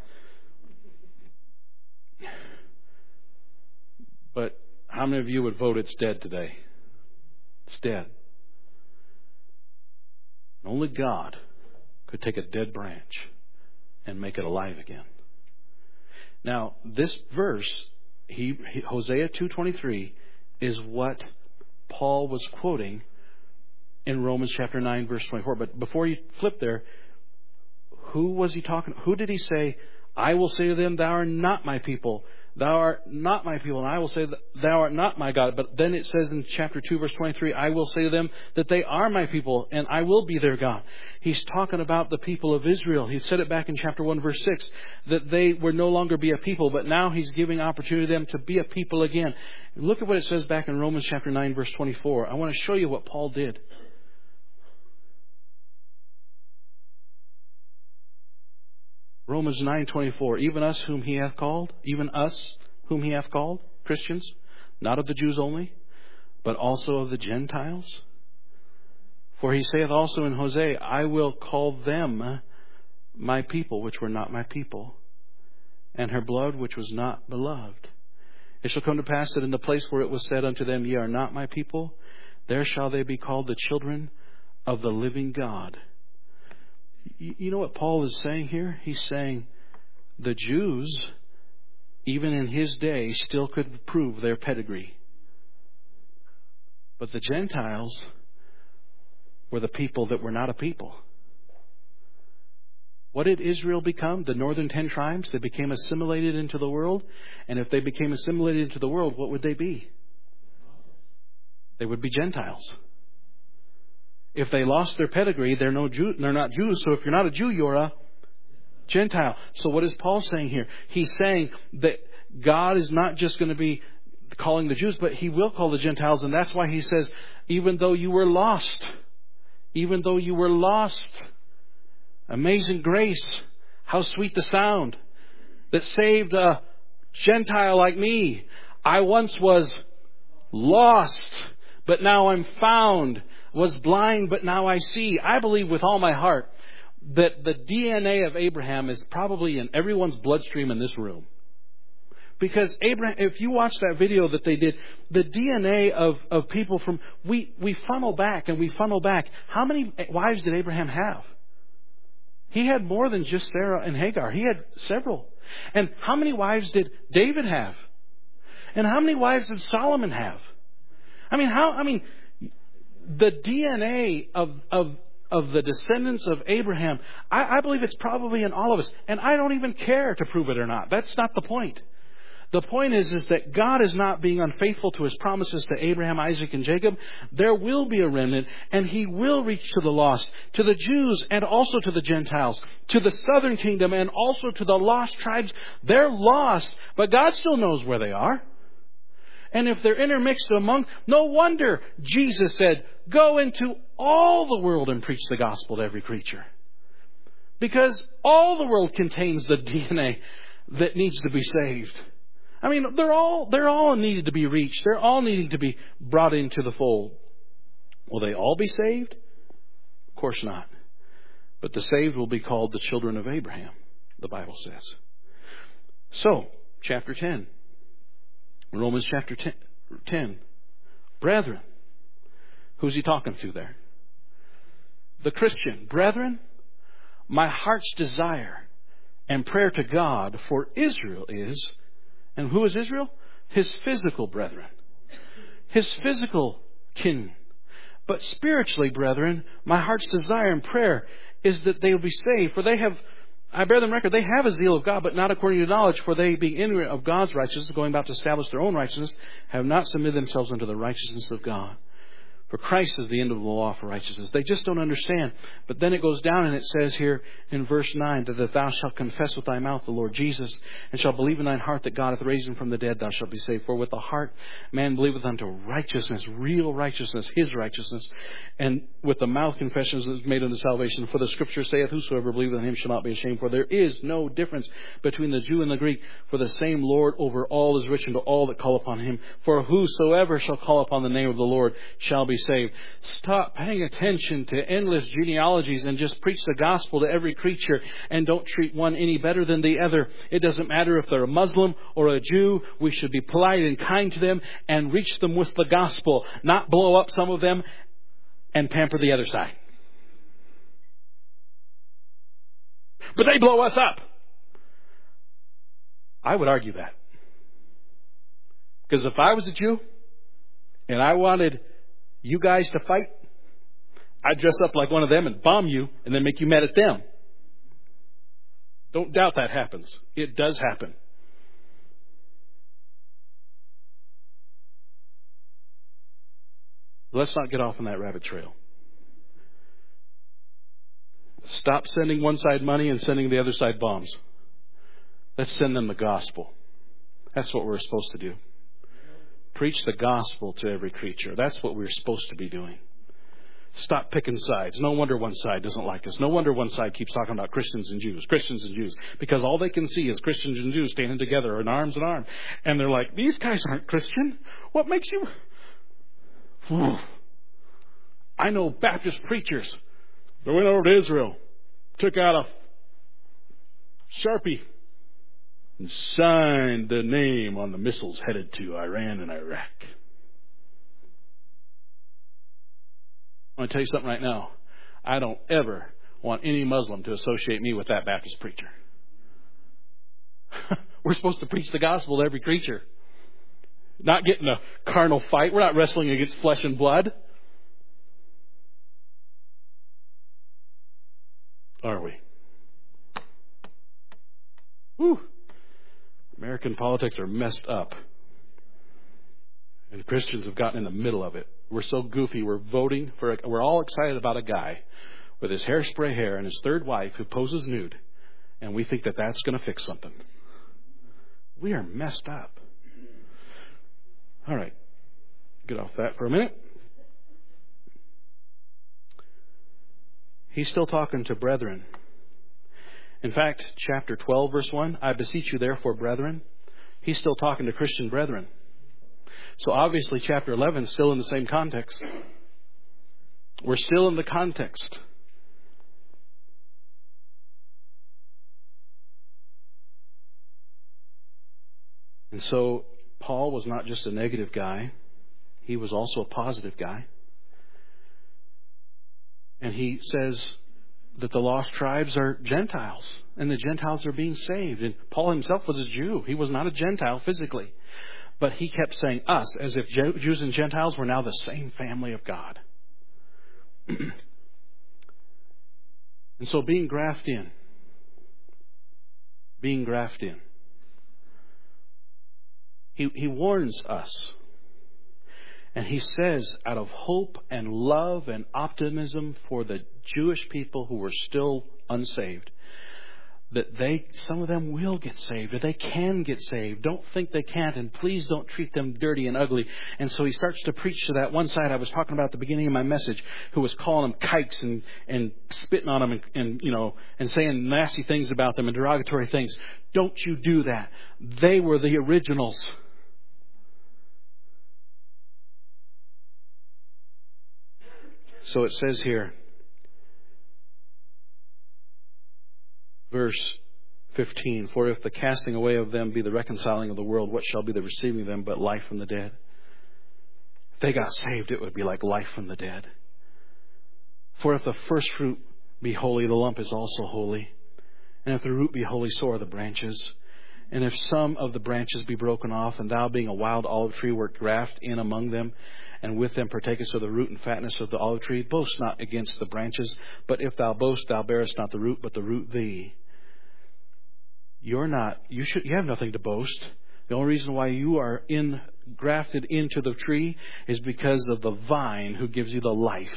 [SPEAKER 1] But how many of you would vote it's dead today? It's dead. Only God could take a dead branch and make it alive again. Now, this verse, he, he, Hosea two twenty-three, is what Paul was quoting in Romans chapter nine, verse twenty-four. But before you flip there, who was he talking? Who did he say, I will say to them, Thou art not my people. Thou art not my people, and I will say, Thou art not my God. But then it says in chapter two, verse twenty-three, I will say to them that they are my people, and I will be their God. He's talking about the people of Israel. He said it back in chapter one, verse six, that they would no longer be a people, but now He's giving opportunity to them to be a people again. Look at what it says back in Romans chapter nine, verse twenty-four. I want to show you what Paul did. Romans nine twenty-four, even us whom He hath called, even us whom He hath called, Christians, not of the Jews only, but also of the Gentiles. For He saith also in Hosea, I will call them my people, which were not my people, and her blood, which was not beloved. It shall come to pass that in the place where it was said unto them, Ye are not my people, there shall they be called the children of the living God. You know what Paul is saying here? He's saying the Jews, even in his day, still could prove their pedigree. But the Gentiles were the people that were not a people. What did Israel become? The northern ten tribes? They became assimilated into the world. And if they became assimilated into the world, what would they be? They would be Gentiles. If they lost their pedigree, they're no Jew, they're not Jews. So if you're not a Jew, you're a Gentile. So what is Paul saying here? He's saying that God is not just going to be calling the Jews, but He will call the Gentiles. And that's why He says, even though you were lost, even though you were lost, amazing grace, how sweet the sound that saved a Gentile like me. I once was lost, but now I'm found. Was blind, but now I see. I believe with all my heart that the D N A of Abraham is probably in everyone's bloodstream in this room. Because Abraham, if you watch that video that they did, the D N A of, of people from, we, we funnel back and we funnel back. How many wives did Abraham have? He had more than just Sarah and Hagar. He had several. And how many wives did David have? And how many wives did Solomon have? I mean, how, I mean, the D N A of, of, of the descendants of Abraham, I, I believe it's probably in all of us. And I don't even care to prove it or not. That's not the point. The point is, is that God is not being unfaithful to His promises to Abraham, Isaac, and Jacob. There will be a remnant, and He will reach to the lost, to the Jews, and also to the Gentiles, to the southern kingdom, and also to the lost tribes. They're lost, but God still knows where they are. And if they're intermixed among, no wonder Jesus said, go into all the world and preach the gospel to every creature. Because all the world contains the D N A that needs to be saved. I mean, they're all, they're all needed to be reached. They're all needing to be brought into the fold. Will they all be saved? Of course not. But the saved will be called the children of Abraham, the Bible says. So, chapter ten. Romans chapter ten. Brethren. Who's he talking to there? The Christian. Brethren, my heart's desire and prayer to God for Israel is, and who is Israel? His physical brethren. His physical kin. But spiritually, brethren, my heart's desire and prayer is that they will be saved. For they have, I bear them record, they have a zeal of God, but not according to knowledge. For they, being ignorant of God's righteousness, going about to establish their own righteousness, have not submitted themselves unto the righteousness of God. For Christ is the end of the law for righteousness. They just don't understand. But then it goes down and it says here in verse nine that if thou shalt confess with thy mouth the Lord Jesus and shalt believe in thine heart that God hath raised him from the dead, thou shalt be saved. For with the heart man believeth unto righteousness, real righteousness, his righteousness. And with the mouth confession is made unto salvation. For the scripture saith, whosoever believeth in him shall not be ashamed. For there is no difference between the Jew and the Greek. For the same Lord over all is rich unto all that call upon him. For whosoever shall call upon the name of the Lord shall be saved. Stop paying attention to endless genealogies and just preach the gospel to every creature and don't treat one any better than the other. It doesn't matter if they're a Muslim or a Jew. We should be polite and kind to them and reach them with the gospel, not blow up some of them and pamper the other side. But they blow us up. I would argue that. Because if I was a Jew and I wanted you guys to fight, I'd dress up like one of them and bomb you and then make you mad at them. Don't doubt that happens. It does happen. Let's not get off on that rabbit trail. Stop sending one side money and sending the other side bombs. Let's send them the gospel. That's what we're supposed to do. Preach the gospel to every creature. That's what we're supposed to be doing. Stop picking sides. No wonder one side doesn't like us. No wonder one side keeps talking about Christians and Jews, Christians and Jews. Because all they can see is Christians and Jews standing together in arms and arms. And they're like, these guys aren't Christian. What makes you... I know Baptist preachers that went over to Israel, took out a Sharpie, and signed the name on the missiles headed to Iran and Iraq. I want to tell you something right now. I don't ever want any Muslim to associate me with that Baptist preacher. We're supposed to preach the gospel to every creature. Not get in a carnal fight. We're not wrestling against flesh and blood. Are we? Whew. American politics are messed up. And Christians have gotten in the middle of it. We're so goofy. We're voting for, a, we're all excited about a guy with his hairspray hair and his third wife who poses nude. And we think that that's going to fix something. We are messed up. All right. Get off that for a minute. He's still talking to brethren. In fact, chapter twelve, verse one, I beseech you therefore, brethren. He's still talking to Christian brethren. So obviously chapter eleven is still in the same context. We're still in the context. And so Paul was not just a negative guy. He was also a positive guy. And he says that the lost tribes are Gentiles. And the Gentiles are being saved. And Paul himself was a Jew. He was not a Gentile physically. But he kept saying us, as if Jews and Gentiles were now the same family of God. And so being grafted in. Being grafted in. He, he warns us. And he says, out of hope and love and optimism for the Jewish people who were still unsaved, that they, some of them will get saved, that they can get saved. Don't think they can't, and please don't treat them dirty and ugly. And so he starts to preach to that one side I was talking about at the beginning of my message, who was calling them kikes and, and spitting on them and, and, you know, and saying nasty things about them and derogatory things. Don't you do that. They were the originals. So it says here, verse fifteen, for if the casting away of them be the reconciling of the world, what shall be the receiving of them but life from the dead? If they got saved, it would be like life from the dead. For if the first fruit be holy, the lump is also holy. And if the root be holy, so are the branches. And if some of the branches be broken off, and thou being a wild olive tree wert grafted in among them, and with them partakest of the root and fatness of the olive tree, boast not against the branches, but if thou boast, thou bearest not the root, but the root thee. You're not, you should, you have nothing to boast. The only reason why you are in, grafted into the tree is because of the vine who gives you the life.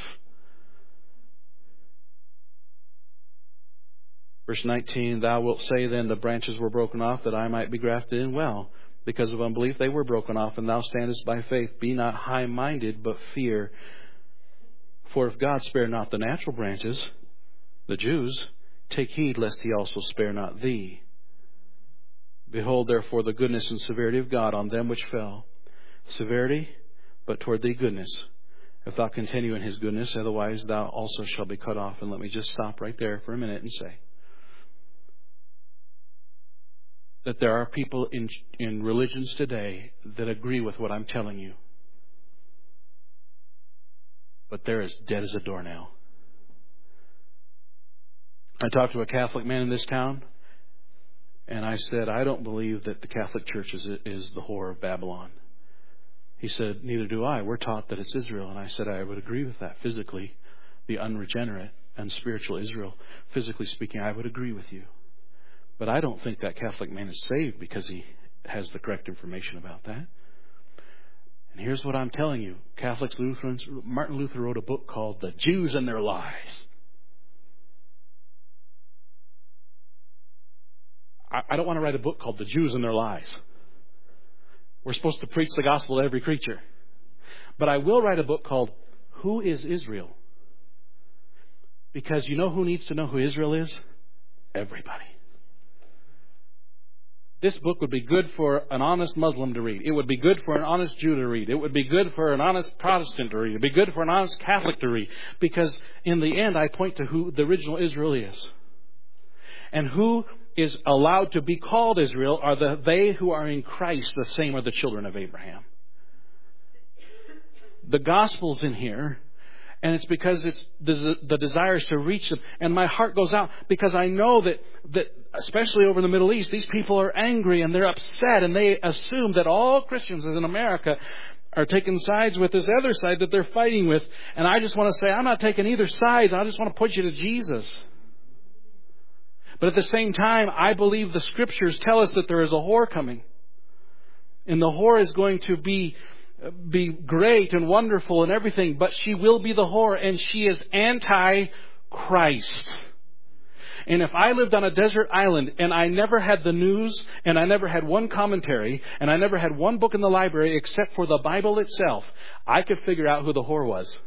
[SPEAKER 1] Verse nineteen, thou wilt say then, the branches were broken off that I might be grafted in. Well, because of unbelief they were broken off, and thou standest by faith. Be not high-minded, but fear. For if God spare not the natural branches, the Jews, take heed lest he also spare not thee. Behold therefore the goodness and severity of God on them which fell. Severity, but toward thee goodness. If thou continue in his goodness, otherwise thou also shalt be cut off. And let me just stop right there for a minute and say that there are people in in religions today that agree with what I'm telling you. But they're as dead as a doornail. I talked to a Catholic man in this town, and I said, I don't believe that the Catholic Church is, is the whore of Babylon. He said, neither do I. We're taught that it's Israel. And I said, I would agree with that physically. The unregenerate, unspiritual Israel, physically speaking, I would agree with you. But I don't think that Catholic man is saved because he has the correct information about that. And here's what I'm telling you. Catholics, Lutherans, Martin Luther wrote a book called The Jews and Their Lies. I, I don't want to write a book called The Jews and Their Lies. We're supposed to preach the gospel to every creature. But I will write a book called Who is Israel? Because you know who needs to know who Israel is? Everybody. This book would be good for an honest Muslim to read. It would be good for an honest Jew to read. It would be good for an honest Protestant to read. It would be good for an honest Catholic to read. Because in the end, I point to who the original Israel is. And who is allowed to be called Israel are the they who are in Christ, the same are the children of Abraham. The gospel's in here. And it's because it's the desire is to reach them. And my heart goes out because I know that, that especially over in the Middle East, these people are angry and they're upset. And they assume that all Christians in America are taking sides with this other side that they're fighting with. And I just want to say, I'm not taking either side. I just want to point you to Jesus. But at the same time, I believe the Scriptures tell us that there is a whore coming. And the whore is going to be be great and wonderful and everything, but she will be the whore, and she is anti-Christ. And if I lived on a desert island and I never had the news and I never had one commentary and I never had one book in the library except for the Bible itself, I could figure out who the whore was.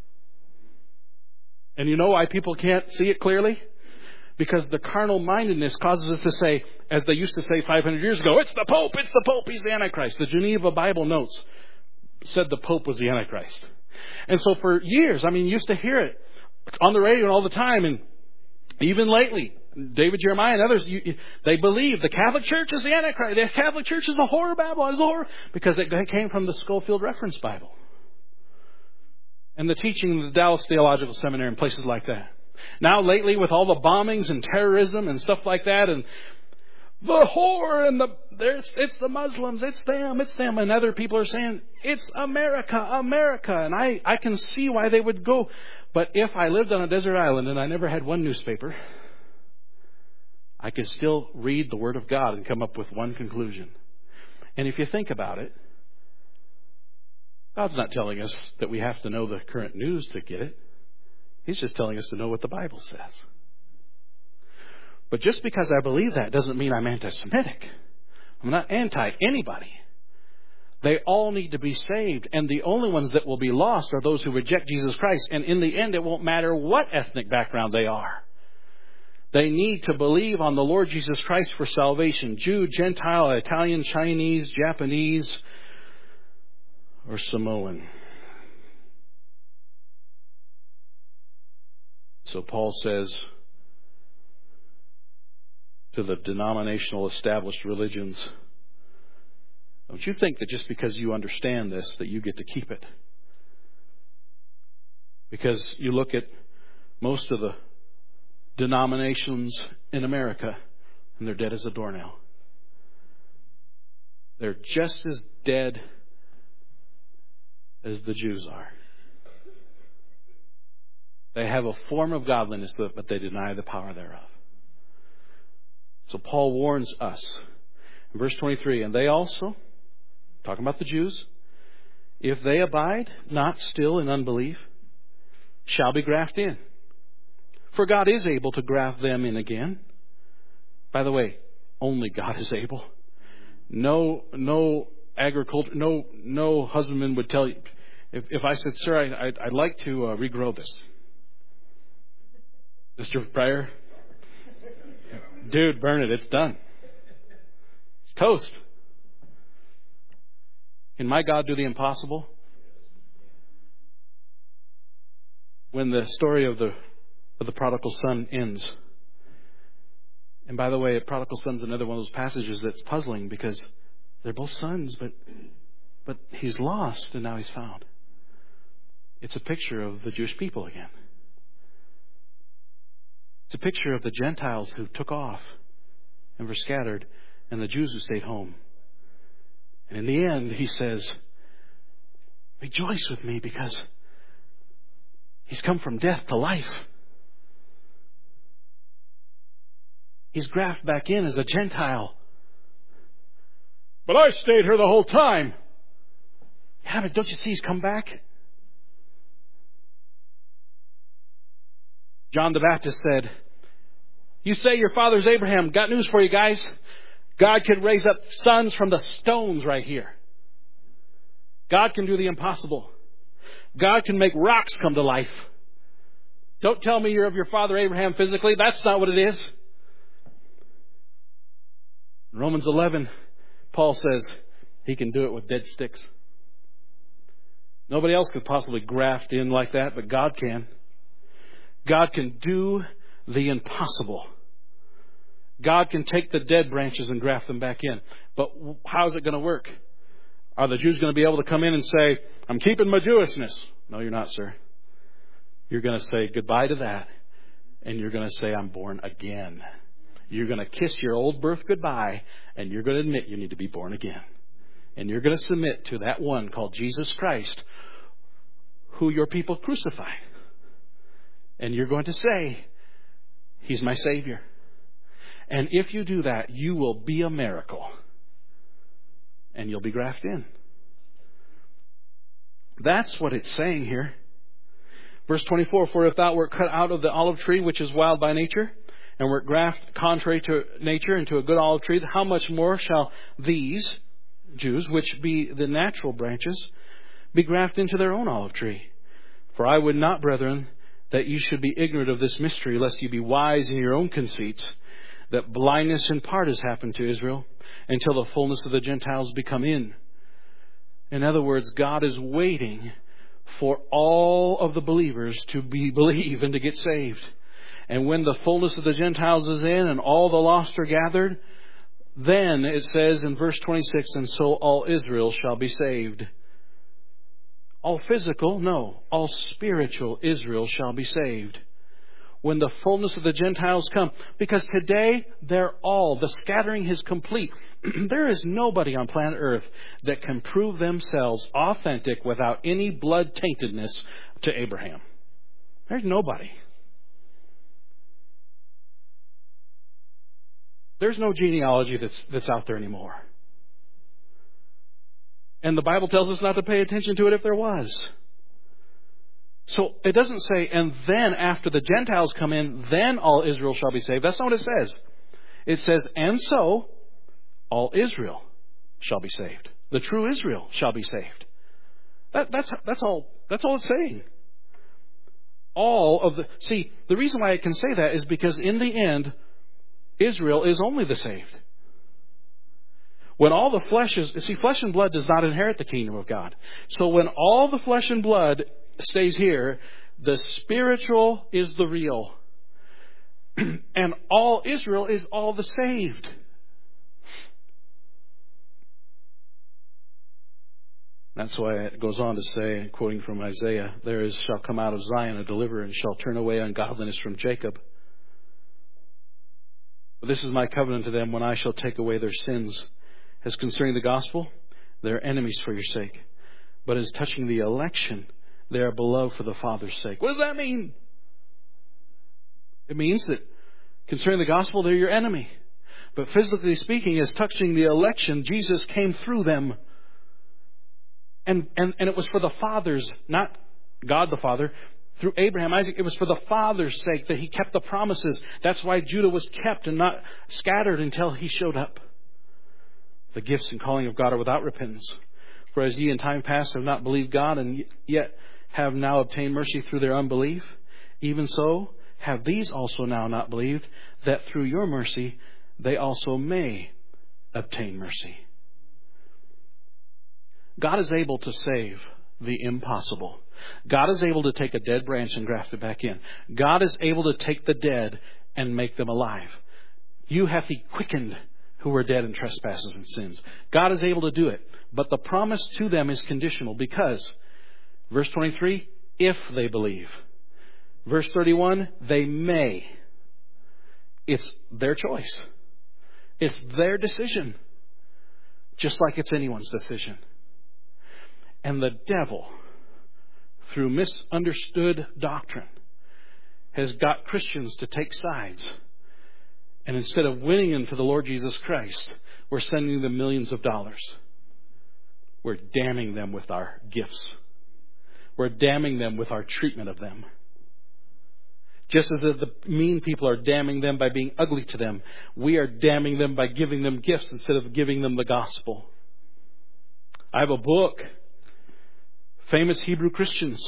[SPEAKER 1] And you know why people can't see it clearly? Because the carnal mindedness causes us to say, as they used to say five hundred years ago, it's the Pope, it's the Pope, he's the Antichrist. The Geneva Bible Notes said the Pope was the Antichrist. And so for years, I mean, you used to hear it on the radio all the time, and even lately, David Jeremiah and others, you, they believe the Catholic Church is the Antichrist. The Catholic Church is the whore, Babylon is the whore, because it came from the Schofield Reference Bible. And the teaching of the Dallas Theological Seminary and places like that. Now lately, with all the bombings and terrorism and stuff like that, and the whore and the there's it's the Muslims, it's them, it's them, and other people are saying it's America, America, and I, I can see why they would go. But if I lived on a desert island and I never had one newspaper, I could still read the Word of God and come up with one conclusion. And if you think about it, God's not telling us that we have to know the current news to get it. He's just telling us to know what the Bible says. But just because I believe that doesn't mean I'm anti-Semitic. I'm not anti-anybody. They all need to be saved. And the only ones that will be lost are those who reject Jesus Christ. And in the end, it won't matter what ethnic background they are. They need to believe on the Lord Jesus Christ for salvation. Jew, Gentile, Italian, Chinese, Japanese, or Samoan. So Paul says to the denominational established religions, don't you think that just because you understand this that you get to keep it? Because you look at most of the denominations in America and they're dead as a doornail. They're just as dead as the Jews are. They have a form of godliness, but they deny the power thereof. So Paul warns us in verse twenty-three, and they also, talking about the Jews, if they abide not still in unbelief, shall be grafted in. For God is able to graft them in again. By the way, only God is able. No, no agriculture, no, no husbandman would tell you. If, if I said, "Sir, I, I'd, I'd like to uh, regrow this," Mister Pryor, dude, burn it. It's done. It's toast. Can my God do the impossible? When the story of the of the prodigal son ends. And by the way, prodigal son's another one of those passages that's puzzling because they're both sons, but but he's lost and now he's found. It's a picture of the Jewish people again. It's a picture of the Gentiles who took off and were scattered, and the Jews who stayed home. And in the end, he says, rejoice with me because he's come from death to life. He's grafted back in as a Gentile. But I stayed here the whole time. Yeah, but don't you see he's come back? John the Baptist said, you say your father's Abraham. Got news for you guys. God can raise up sons from the stones right here. God can do the impossible. God can make rocks come to life. Don't tell me you're of your father Abraham physically. That's not what it is. In Romans eleven, Paul says he can do it with dead sticks. Nobody else could possibly graft in like that, but God can. God can do the impossible. God can take the dead branches and graft them back in. But how's it going to work? Are the Jews going to be able to come in and say, I'm keeping my Jewishness? No, you're not, sir. You're going to say goodbye to that. And you're going to say, I'm born again. You're going to kiss your old birth goodbye. And you're going to admit you need to be born again. And you're going to submit to that one called Jesus Christ, who your people crucified. And you're going to say, he's my Savior. And if you do that, you will be a miracle. And you'll be grafted in. That's what it's saying here. Verse twenty-four, for if thou wert cut out of the olive tree, which is wild by nature, and wert grafted contrary to nature into a good olive tree, how much more shall these Jews, which be the natural branches, be grafted into their own olive tree? For I would not, brethren, that you should be ignorant of this mystery, lest you be wise in your own conceits, that blindness in part has happened to Israel, until the fullness of the Gentiles be come in. In other words, God is waiting for all of the believers to be believe and to get saved. And when the fullness of the Gentiles is in and all the lost are gathered, then it says in verse twenty-six, and so all Israel shall be saved. All physical? No. All spiritual Israel shall be saved. When the fullness of the Gentiles come. Because today, they're all, the scattering is complete. There is nobody on planet Earth that can prove themselves authentic without any blood taintedness to Abraham. There's nobody. There's no genealogy that's, that's out there anymore. And the Bible tells us not to pay attention to it if there was. So it doesn't say, and then after the Gentiles come in, then all Israel shall be saved. That's not what it says. It says, and so all Israel shall be saved. The true Israel shall be saved. That, that's, that's all, that's all it's saying. All of the, see, the reason why I can say that is because in the end, Israel is only the saved. When all the flesh is, see, flesh and blood does not inherit the kingdom of God. So when all the flesh and blood stays here, the spiritual is the real. And all Israel is all the saved. That's why it goes on to say, quoting from Isaiah, there is shall come out of Zion a deliverer, and shall turn away ungodliness from Jacob. But this is my covenant to them, when I shall take away their sins. As concerning the gospel, they are enemies for your sake. But as touching the election, they are beloved for the Father's sake. What does that mean? It means that concerning the gospel, they're your enemy. But physically speaking, as touching the election, Jesus came through them. And, and, and it was for the Father's, not God the Father, through Abraham, Isaac, it was for the Father's sake that he kept the promises. That's why Judah was kept and not scattered until he showed up. The gifts and calling of God are without repentance. For as ye in time past have not believed God, and yet have now obtained mercy through their unbelief, even so have these also now not believed, that through your mercy they also may obtain mercy. God is able to save the impossible. God is able to take a dead branch and graft it back in. God is able to take the dead and make them alive. You have He quickened who were dead in trespasses and sins. God is able to do it. But the promise to them is conditional because, verse twenty-three, if they believe. Verse thirty-one, they may. It's their choice. It's their decision. Just like it's anyone's decision. And the devil, through misunderstood doctrine, has got Christians to take sides. And instead of winning them to the Lord Jesus Christ, we're sending them millions of dollars. We're damning them with our gifts. We're damning them with our treatment of them. Just as the mean people are damning them by being ugly to them, we are damning them by giving them gifts instead of giving them the gospel. I have a book, Famous Hebrew Christians.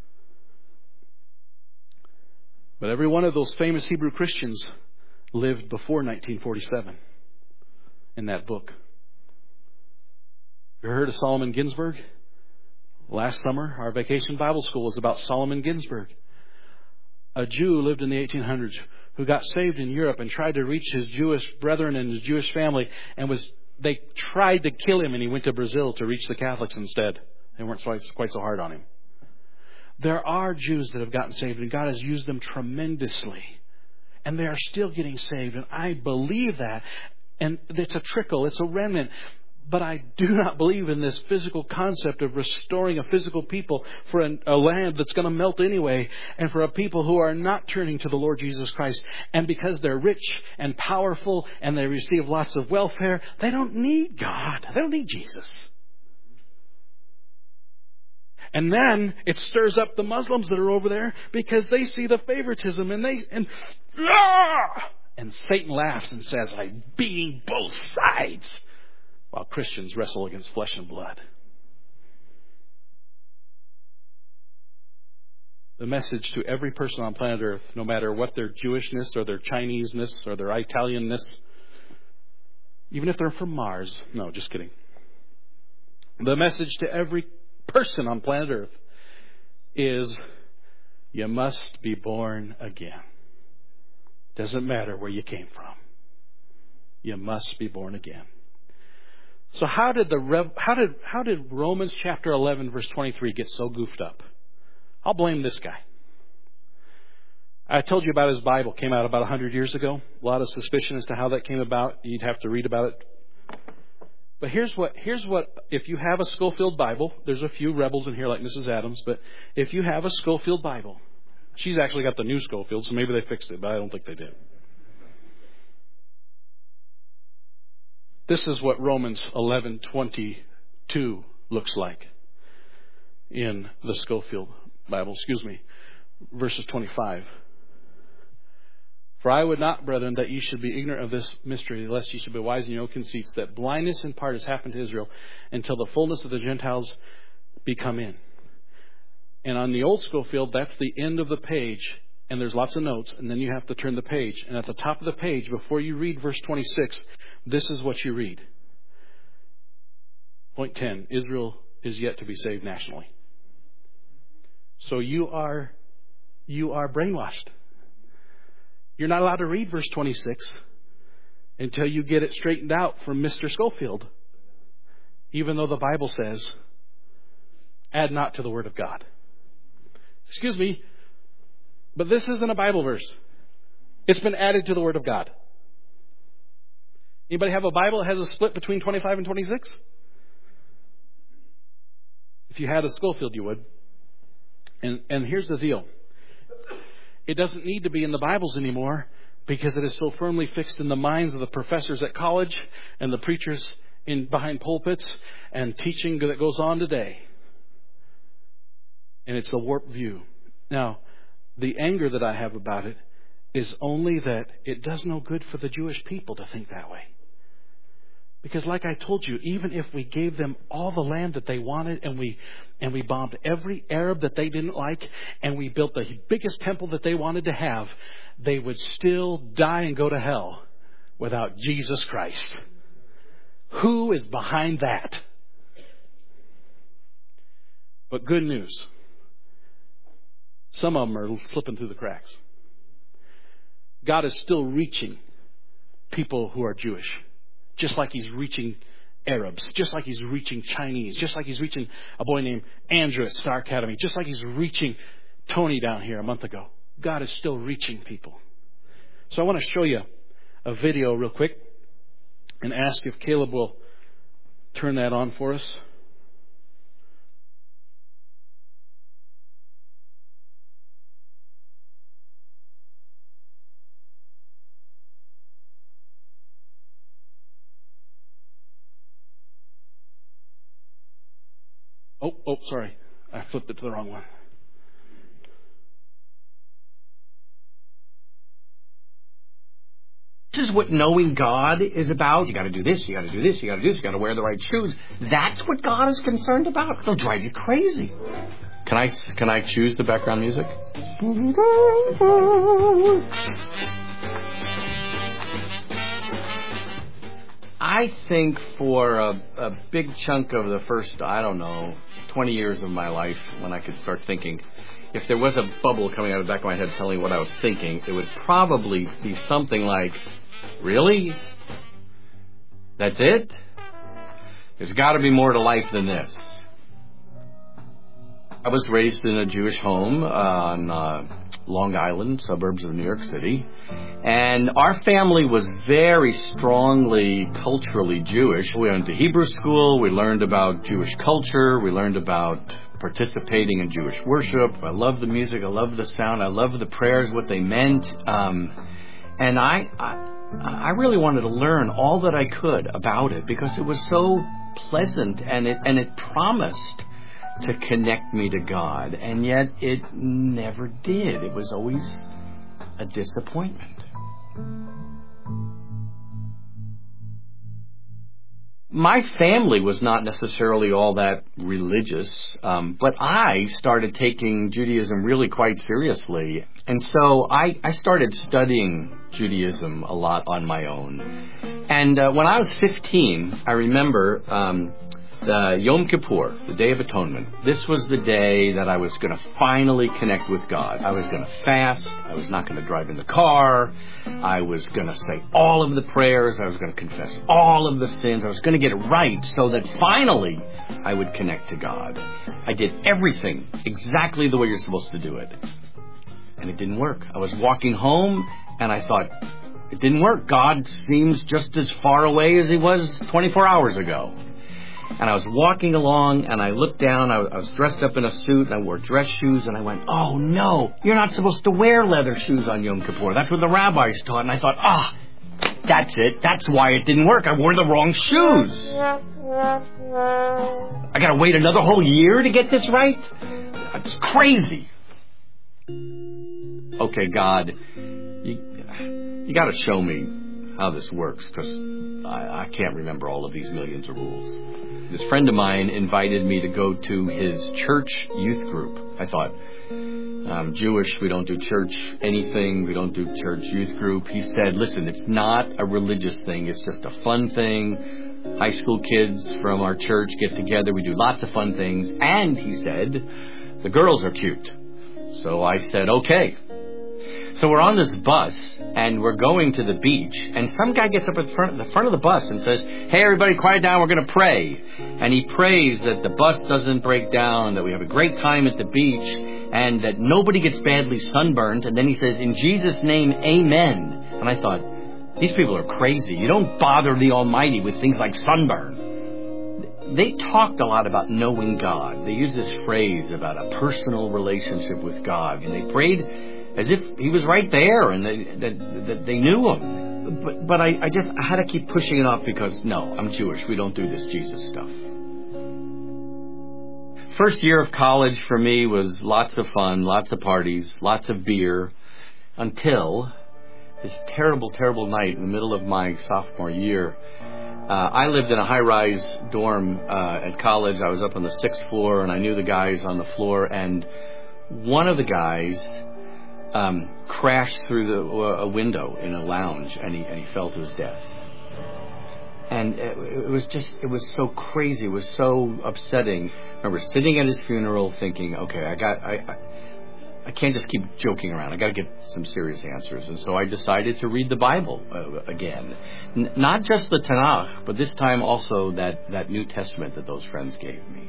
[SPEAKER 1] But every one of those famous Hebrew Christians lived before nineteen forty-seven in that book. You ever heard of Solomon Ginsburg? Last summer, our vacation Bible school was about Solomon Ginsburg. A Jew who lived in the eighteen hundreds who got saved in Europe and tried to reach his Jewish brethren and his Jewish family, and was they tried to kill him, and he went to Brazil to reach the Catholics instead. They weren't quite so hard on him. There are Jews that have gotten saved, and God has used them tremendously. And they are still getting saved. And I believe that. And it's a trickle. It's a remnant. But I do not believe in this physical concept of restoring a physical people for a, a land that's going to melt anyway. And for a people who are not turning to the Lord Jesus Christ. And because they're rich and powerful and they receive lots of welfare, they don't need God. They don't need Jesus. And then it stirs up the Muslims that are over there because they see the favoritism and they, and, ah! And Satan laughs and says, I'm beating both sides, while Christians wrestle against flesh and blood. The message to every person on planet Earth, no matter what their Jewishness or their Chineseness or their Italianness, even if they're from Mars. No, just kidding. The message to every person on planet Earth is, you must be born again. Doesn't matter where you came from. You must be born again. So how did the how did how did Romans chapter eleven verse twenty-three get so goofed up? I'll blame this guy. I told you about his Bible. Came out about one hundred years ago. A lot of suspicion as to how that came about. You'd have to read about it. But here's what, here's what, if you have a Schofield Bible, there's a few rebels in here like Missus Adams, but if you have a Schofield Bible, she's actually got the new Schofield, so maybe they fixed it, but I don't think they did. This is what Romans eleven twenty-two looks like in the Schofield Bible, excuse me, verses twenty-five. For I would not, brethren, that ye should be ignorant of this mystery, lest ye should be wise in your own conceits, that blindness in part has happened to Israel until the fullness of the Gentiles be come in. And on the old Schofield, that's the end of the page, and there's lots of notes, and then you have to turn the page. And at the top of the page, before you read verse twenty-six, this is what you read. Point ten, Israel is yet to be saved nationally. So you are, you are brainwashed. You're not allowed to read verse twenty-six until you get it straightened out from Mister Schofield. Even though the Bible says, add not to the word of God. Excuse me, but this isn't a Bible verse. It's been added to the word of God. Anybody have a Bible that has a split between twenty-five and twenty-six? If you had a Schofield, you would. And, and here's the deal. It doesn't need to be in the Bibles anymore because it is so firmly fixed in the minds of the professors at college and the preachers in behind pulpits and teaching that goes on today. And it's a warped view. Now, the anger that I have about it is only that it does no good for the Jewish people to think that way. Because like I told you, even if we gave them all the land that they wanted and we and we bombed every Arab that they didn't like and we built the biggest temple that they wanted to have, they would still die and go to hell without Jesus Christ. Who is behind that? But good news. Some of them are slipping through the cracks. God is still reaching people who are Jewish. Just like He's reaching Arabs, just like He's reaching Chinese, just like He's reaching a boy named Andrew at Star Academy, just like He's reaching Tony down here a month ago. God is still reaching people. So I want to show you a video real quick and ask if Caleb will turn that on for us. Oh, oh, sorry. I flipped it to the wrong one.
[SPEAKER 2] This is what knowing God is about. You got to do this, you got to do this, you got to do this, you got to wear the right shoes. That's what God is concerned about. It'll drive you crazy. Can I can I choose the background music? I think for a, a big chunk of the first, I don't know, twenty years of my life, when I could start thinking, if there was a bubble coming out of the back of my head telling me what I was thinking, it would probably be something like, really? That's it? There's got to be more to life than this. I was raised in a Jewish home on uh, Long Island, suburbs of New York City. And our family was very strongly culturally Jewish. We went to Hebrew school. We learned about Jewish culture. We learned about participating in Jewish worship. I love the music. I love the sound. I love the prayers, what they meant. Um, and I, I, I really wanted to learn all that I could about it because it was so pleasant and it and it promised to connect me to God, and yet it never did. It was always a disappointment. My family was not necessarily all that religious, um, but I started taking Judaism really quite seriously. And so I, I started studying Judaism a lot on my own. And uh, when I was fifteen, I remember um, the Yom Kippur, the Day of Atonement. This was the day that I was going to finally connect with God. I was going to fast. I was not going to drive in the car. I was going to say all of the prayers. I was going to confess all of the sins. I was going to get it right so that finally I would connect to God. I did everything exactly the way you're supposed to do it. And it didn't work. I was walking home and I thought, it didn't work. God seems just as far away as he was twenty-four hours ago. And I was walking along, and I looked down. I was dressed up in a suit, and I wore dress shoes, and I went, oh, no, you're not supposed to wear leather shoes on Yom Kippur. That's what the rabbis taught. And I thought, ah, that's it. That's why it didn't work. I wore the wrong shoes. I got to wait another whole year to get this right? It's crazy. Okay, God, you, you got to show me how this works, because I, I can't remember all of these millions of rules. This friend of mine invited me to go to his church youth group. I thought, I'm Jewish, we don't do church anything, we don't do church youth group. He said, listen, it's not a religious thing, it's just a fun thing. High school kids from our church get together, we do lots of fun things. And he said, the girls are cute. So I said, okay. So we're on this bus, and we're going to the beach, and some guy gets up at the front, the front of the bus and says, hey, everybody, quiet down, we're going to pray. And he prays that the bus doesn't break down, that we have a great time at the beach, and that nobody gets badly sunburned. And then he says, in Jesus' name, amen. And I thought, these people are crazy. You don't bother the Almighty with things like sunburn. They talked a lot about knowing God. They used this phrase about a personal relationship with God, and they prayed as if he was right there and they, that, that they knew him. But, but I, I just I had to keep pushing it off because, no, I'm Jewish. We don't do this Jesus stuff. First year of college for me was lots of fun, lots of parties, lots of beer, until this terrible, terrible night in the middle of my sophomore year. Uh, I lived in a high-rise dorm uh, at college. I was up on the sixth floor, and I knew the guys on the floor. And one of the guys Um, crashed through the, uh, a window in a lounge, and he and he fell to his death. And it, it was just, it was so crazy. It was so upsetting. I remember sitting at his funeral, thinking, okay, I got, I, I, I can't just keep joking around. I got to get some serious answers. And so I decided to read the Bible uh, again, N- not just the Tanakh, but this time also that that New Testament that those friends gave me.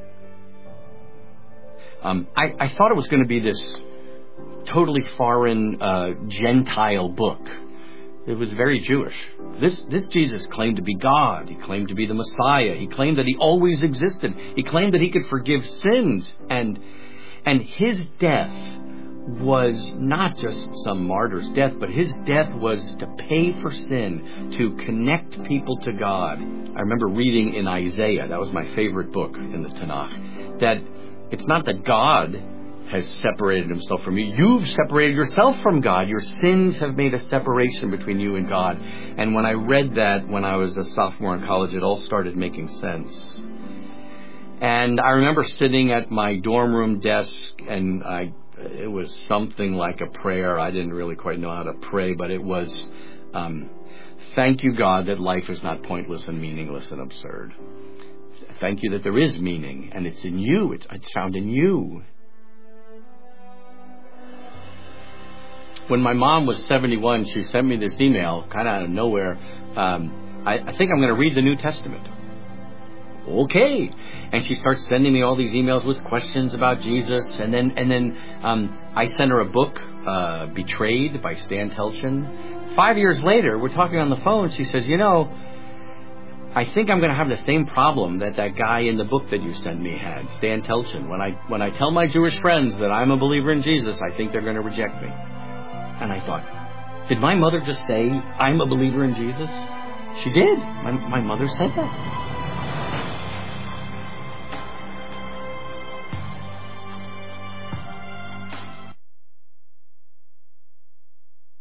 [SPEAKER 2] Um, I, I thought it was going to be this totally foreign uh, Gentile book. It was very Jewish. This this Jesus claimed to be God. He claimed to be the Messiah. He claimed that he always existed. He claimed that he could forgive sins. And and his death was not just some martyr's death, but his death was to pay for sin, to connect people to God. I remember reading in Isaiah, that was my favorite book in the Tanakh, that it's not that God has separated himself from you. You've separated yourself from God. Your sins have made a separation between you and God. And when I read that when I was a sophomore in college, it all started making sense. And I remember sitting at my dorm room desk, and I, it was something like a prayer. I didn't really quite know how to pray, but it was, um, thank you, God, that life is not pointless and meaningless and absurd. Thank you that there is meaning, and it's in you. It's, it's found in you. When my mom was seventy-one, she sent me this email, kind of out of nowhere. Um, I, I think I'm going to read the New Testament. Okay. And she starts sending me all these emails with questions about Jesus. And then and then um, I sent her a book, uh, Betrayed by Stan Telchin. Five years later, we're talking on the phone. She says, you know, I think I'm going to have the same problem that that guy in the book that you sent me had, Stan Telchin. When I, when I tell my Jewish friends that I'm a believer in Jesus, I think they're going to reject me. And I thought, did my mother just say, I'm a believer in Jesus? She did. My, my mother said that.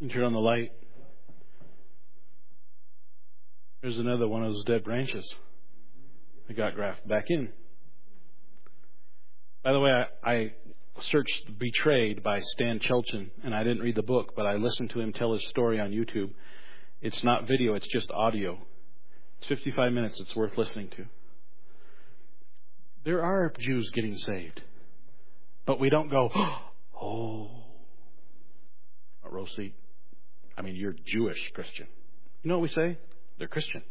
[SPEAKER 1] You turn on the light. There's another one of those dead branches that got grafted back in. By the way, I, I searched Betrayed by Stan Chelton, and I didn't read the book, but I listened to him tell his story on YouTube. It's not video, it's just audio. It's fifty-five minutes. It's worth listening to. There are Jews getting saved, but we don't go, oh, a row seat. I mean, you're Jewish Christian. You know what we say? They're Christian.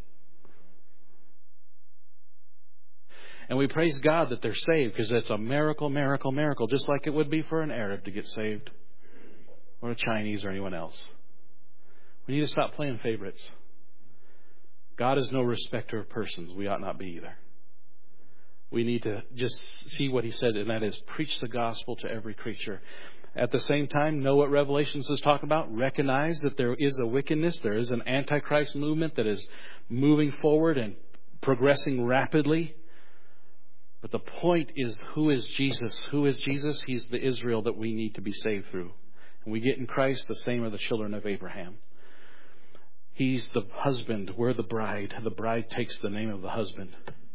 [SPEAKER 1] And we praise God that they're saved because it's a miracle, miracle, miracle, just like it would be for an Arab to get saved or a Chinese or anyone else. We need to stop playing favorites. God is no respecter of persons. We ought not be either. We need to just see what he said, and that is preach the gospel to every creature. At the same time, know what Revelations is talking about. Recognize that there is a wickedness. There is an Antichrist movement that is moving forward and progressing rapidly. But the point is, who is Jesus? Who is Jesus? He's the Israel that we need to be saved through. And we get in Christ, the same are the children of Abraham. He's the husband. We're the bride. The bride takes the name of the husband.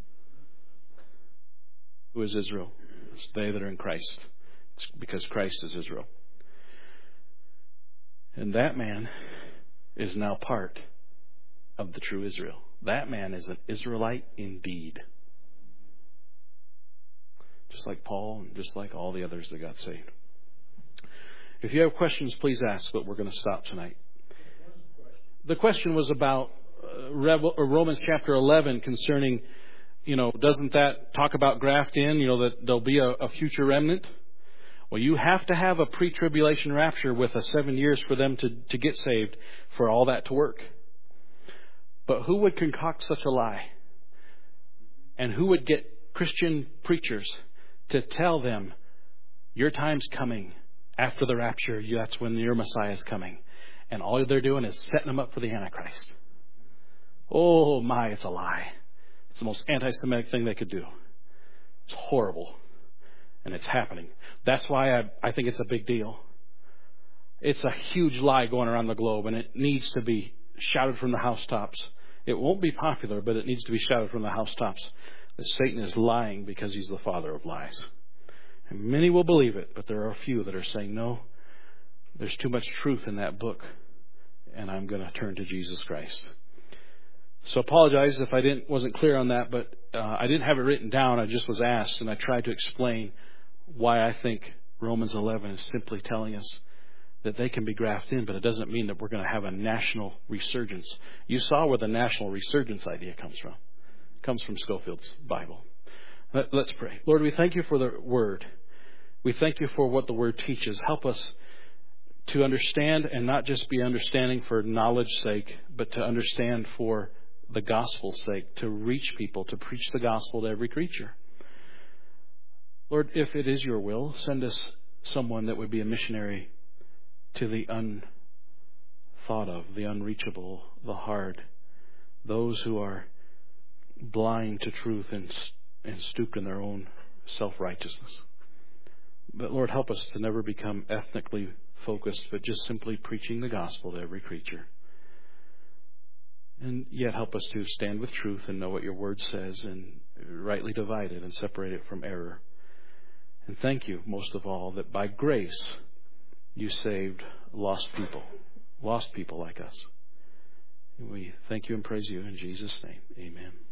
[SPEAKER 1] Who is Israel? It's they that are in Christ. It's because Christ is Israel. And that man is now part of the true Israel. That man is an Israelite indeed. Just like Paul and just like all the others that got saved. If you have questions, please ask, but we're going to stop tonight. The question was about uh, Romans chapter eleven concerning, you know, doesn't that talk about graft in, you know, that there'll be a, a future remnant? Well, you have to have a pre-tribulation rapture with a seven years for them to, to get saved for all that to work. But who would concoct such a lie? And who would get Christian preachers to tell them, your time's coming after the rapture, that's when your Messiah is coming. And all they're doing is setting them up for the Antichrist. Oh my, it's a lie. It's the most anti-Semitic thing they could do. It's horrible. And it's happening. That's why I, I think it's a big deal. It's a huge lie going around the globe, and it needs to be shouted from the housetops. It won't be popular, but it needs to be shouted from the housetops that Satan is lying because he's the father of lies. And many will believe it, but there are a few that are saying, no, there's too much truth in that book, and I'm going to turn to Jesus Christ. So apologize if I didn't wasn't clear on that, but uh, I didn't have it written down. I just was asked, and I tried to explain why I think Romans eleven is simply telling us that they can be grafted in, but it doesn't mean that we're going to have a national resurgence. You saw where the national resurgence idea comes from. It comes from Scofield's Bible. Let, let's pray. Lord, we thank you for the Word. We thank you for what the Word teaches. Help us to understand, and not just be understanding for knowledge's sake, but to understand for the gospel's sake, to reach people, to preach the gospel to every creature. Lord, if it is your will, send us someone that would be a missionary to the unthought of, the unreachable, the hard, those who are blind to truth and, and stooped in their own self-righteousness. But Lord, help us to never become ethnically focused, but just simply preaching the gospel to every creature. And yet help us to stand with truth and know what your word says and rightly divide it and separate it from error. And thank you, most of all, that by grace you saved lost people, lost people like us. And we thank you and praise you in Jesus' name. Amen.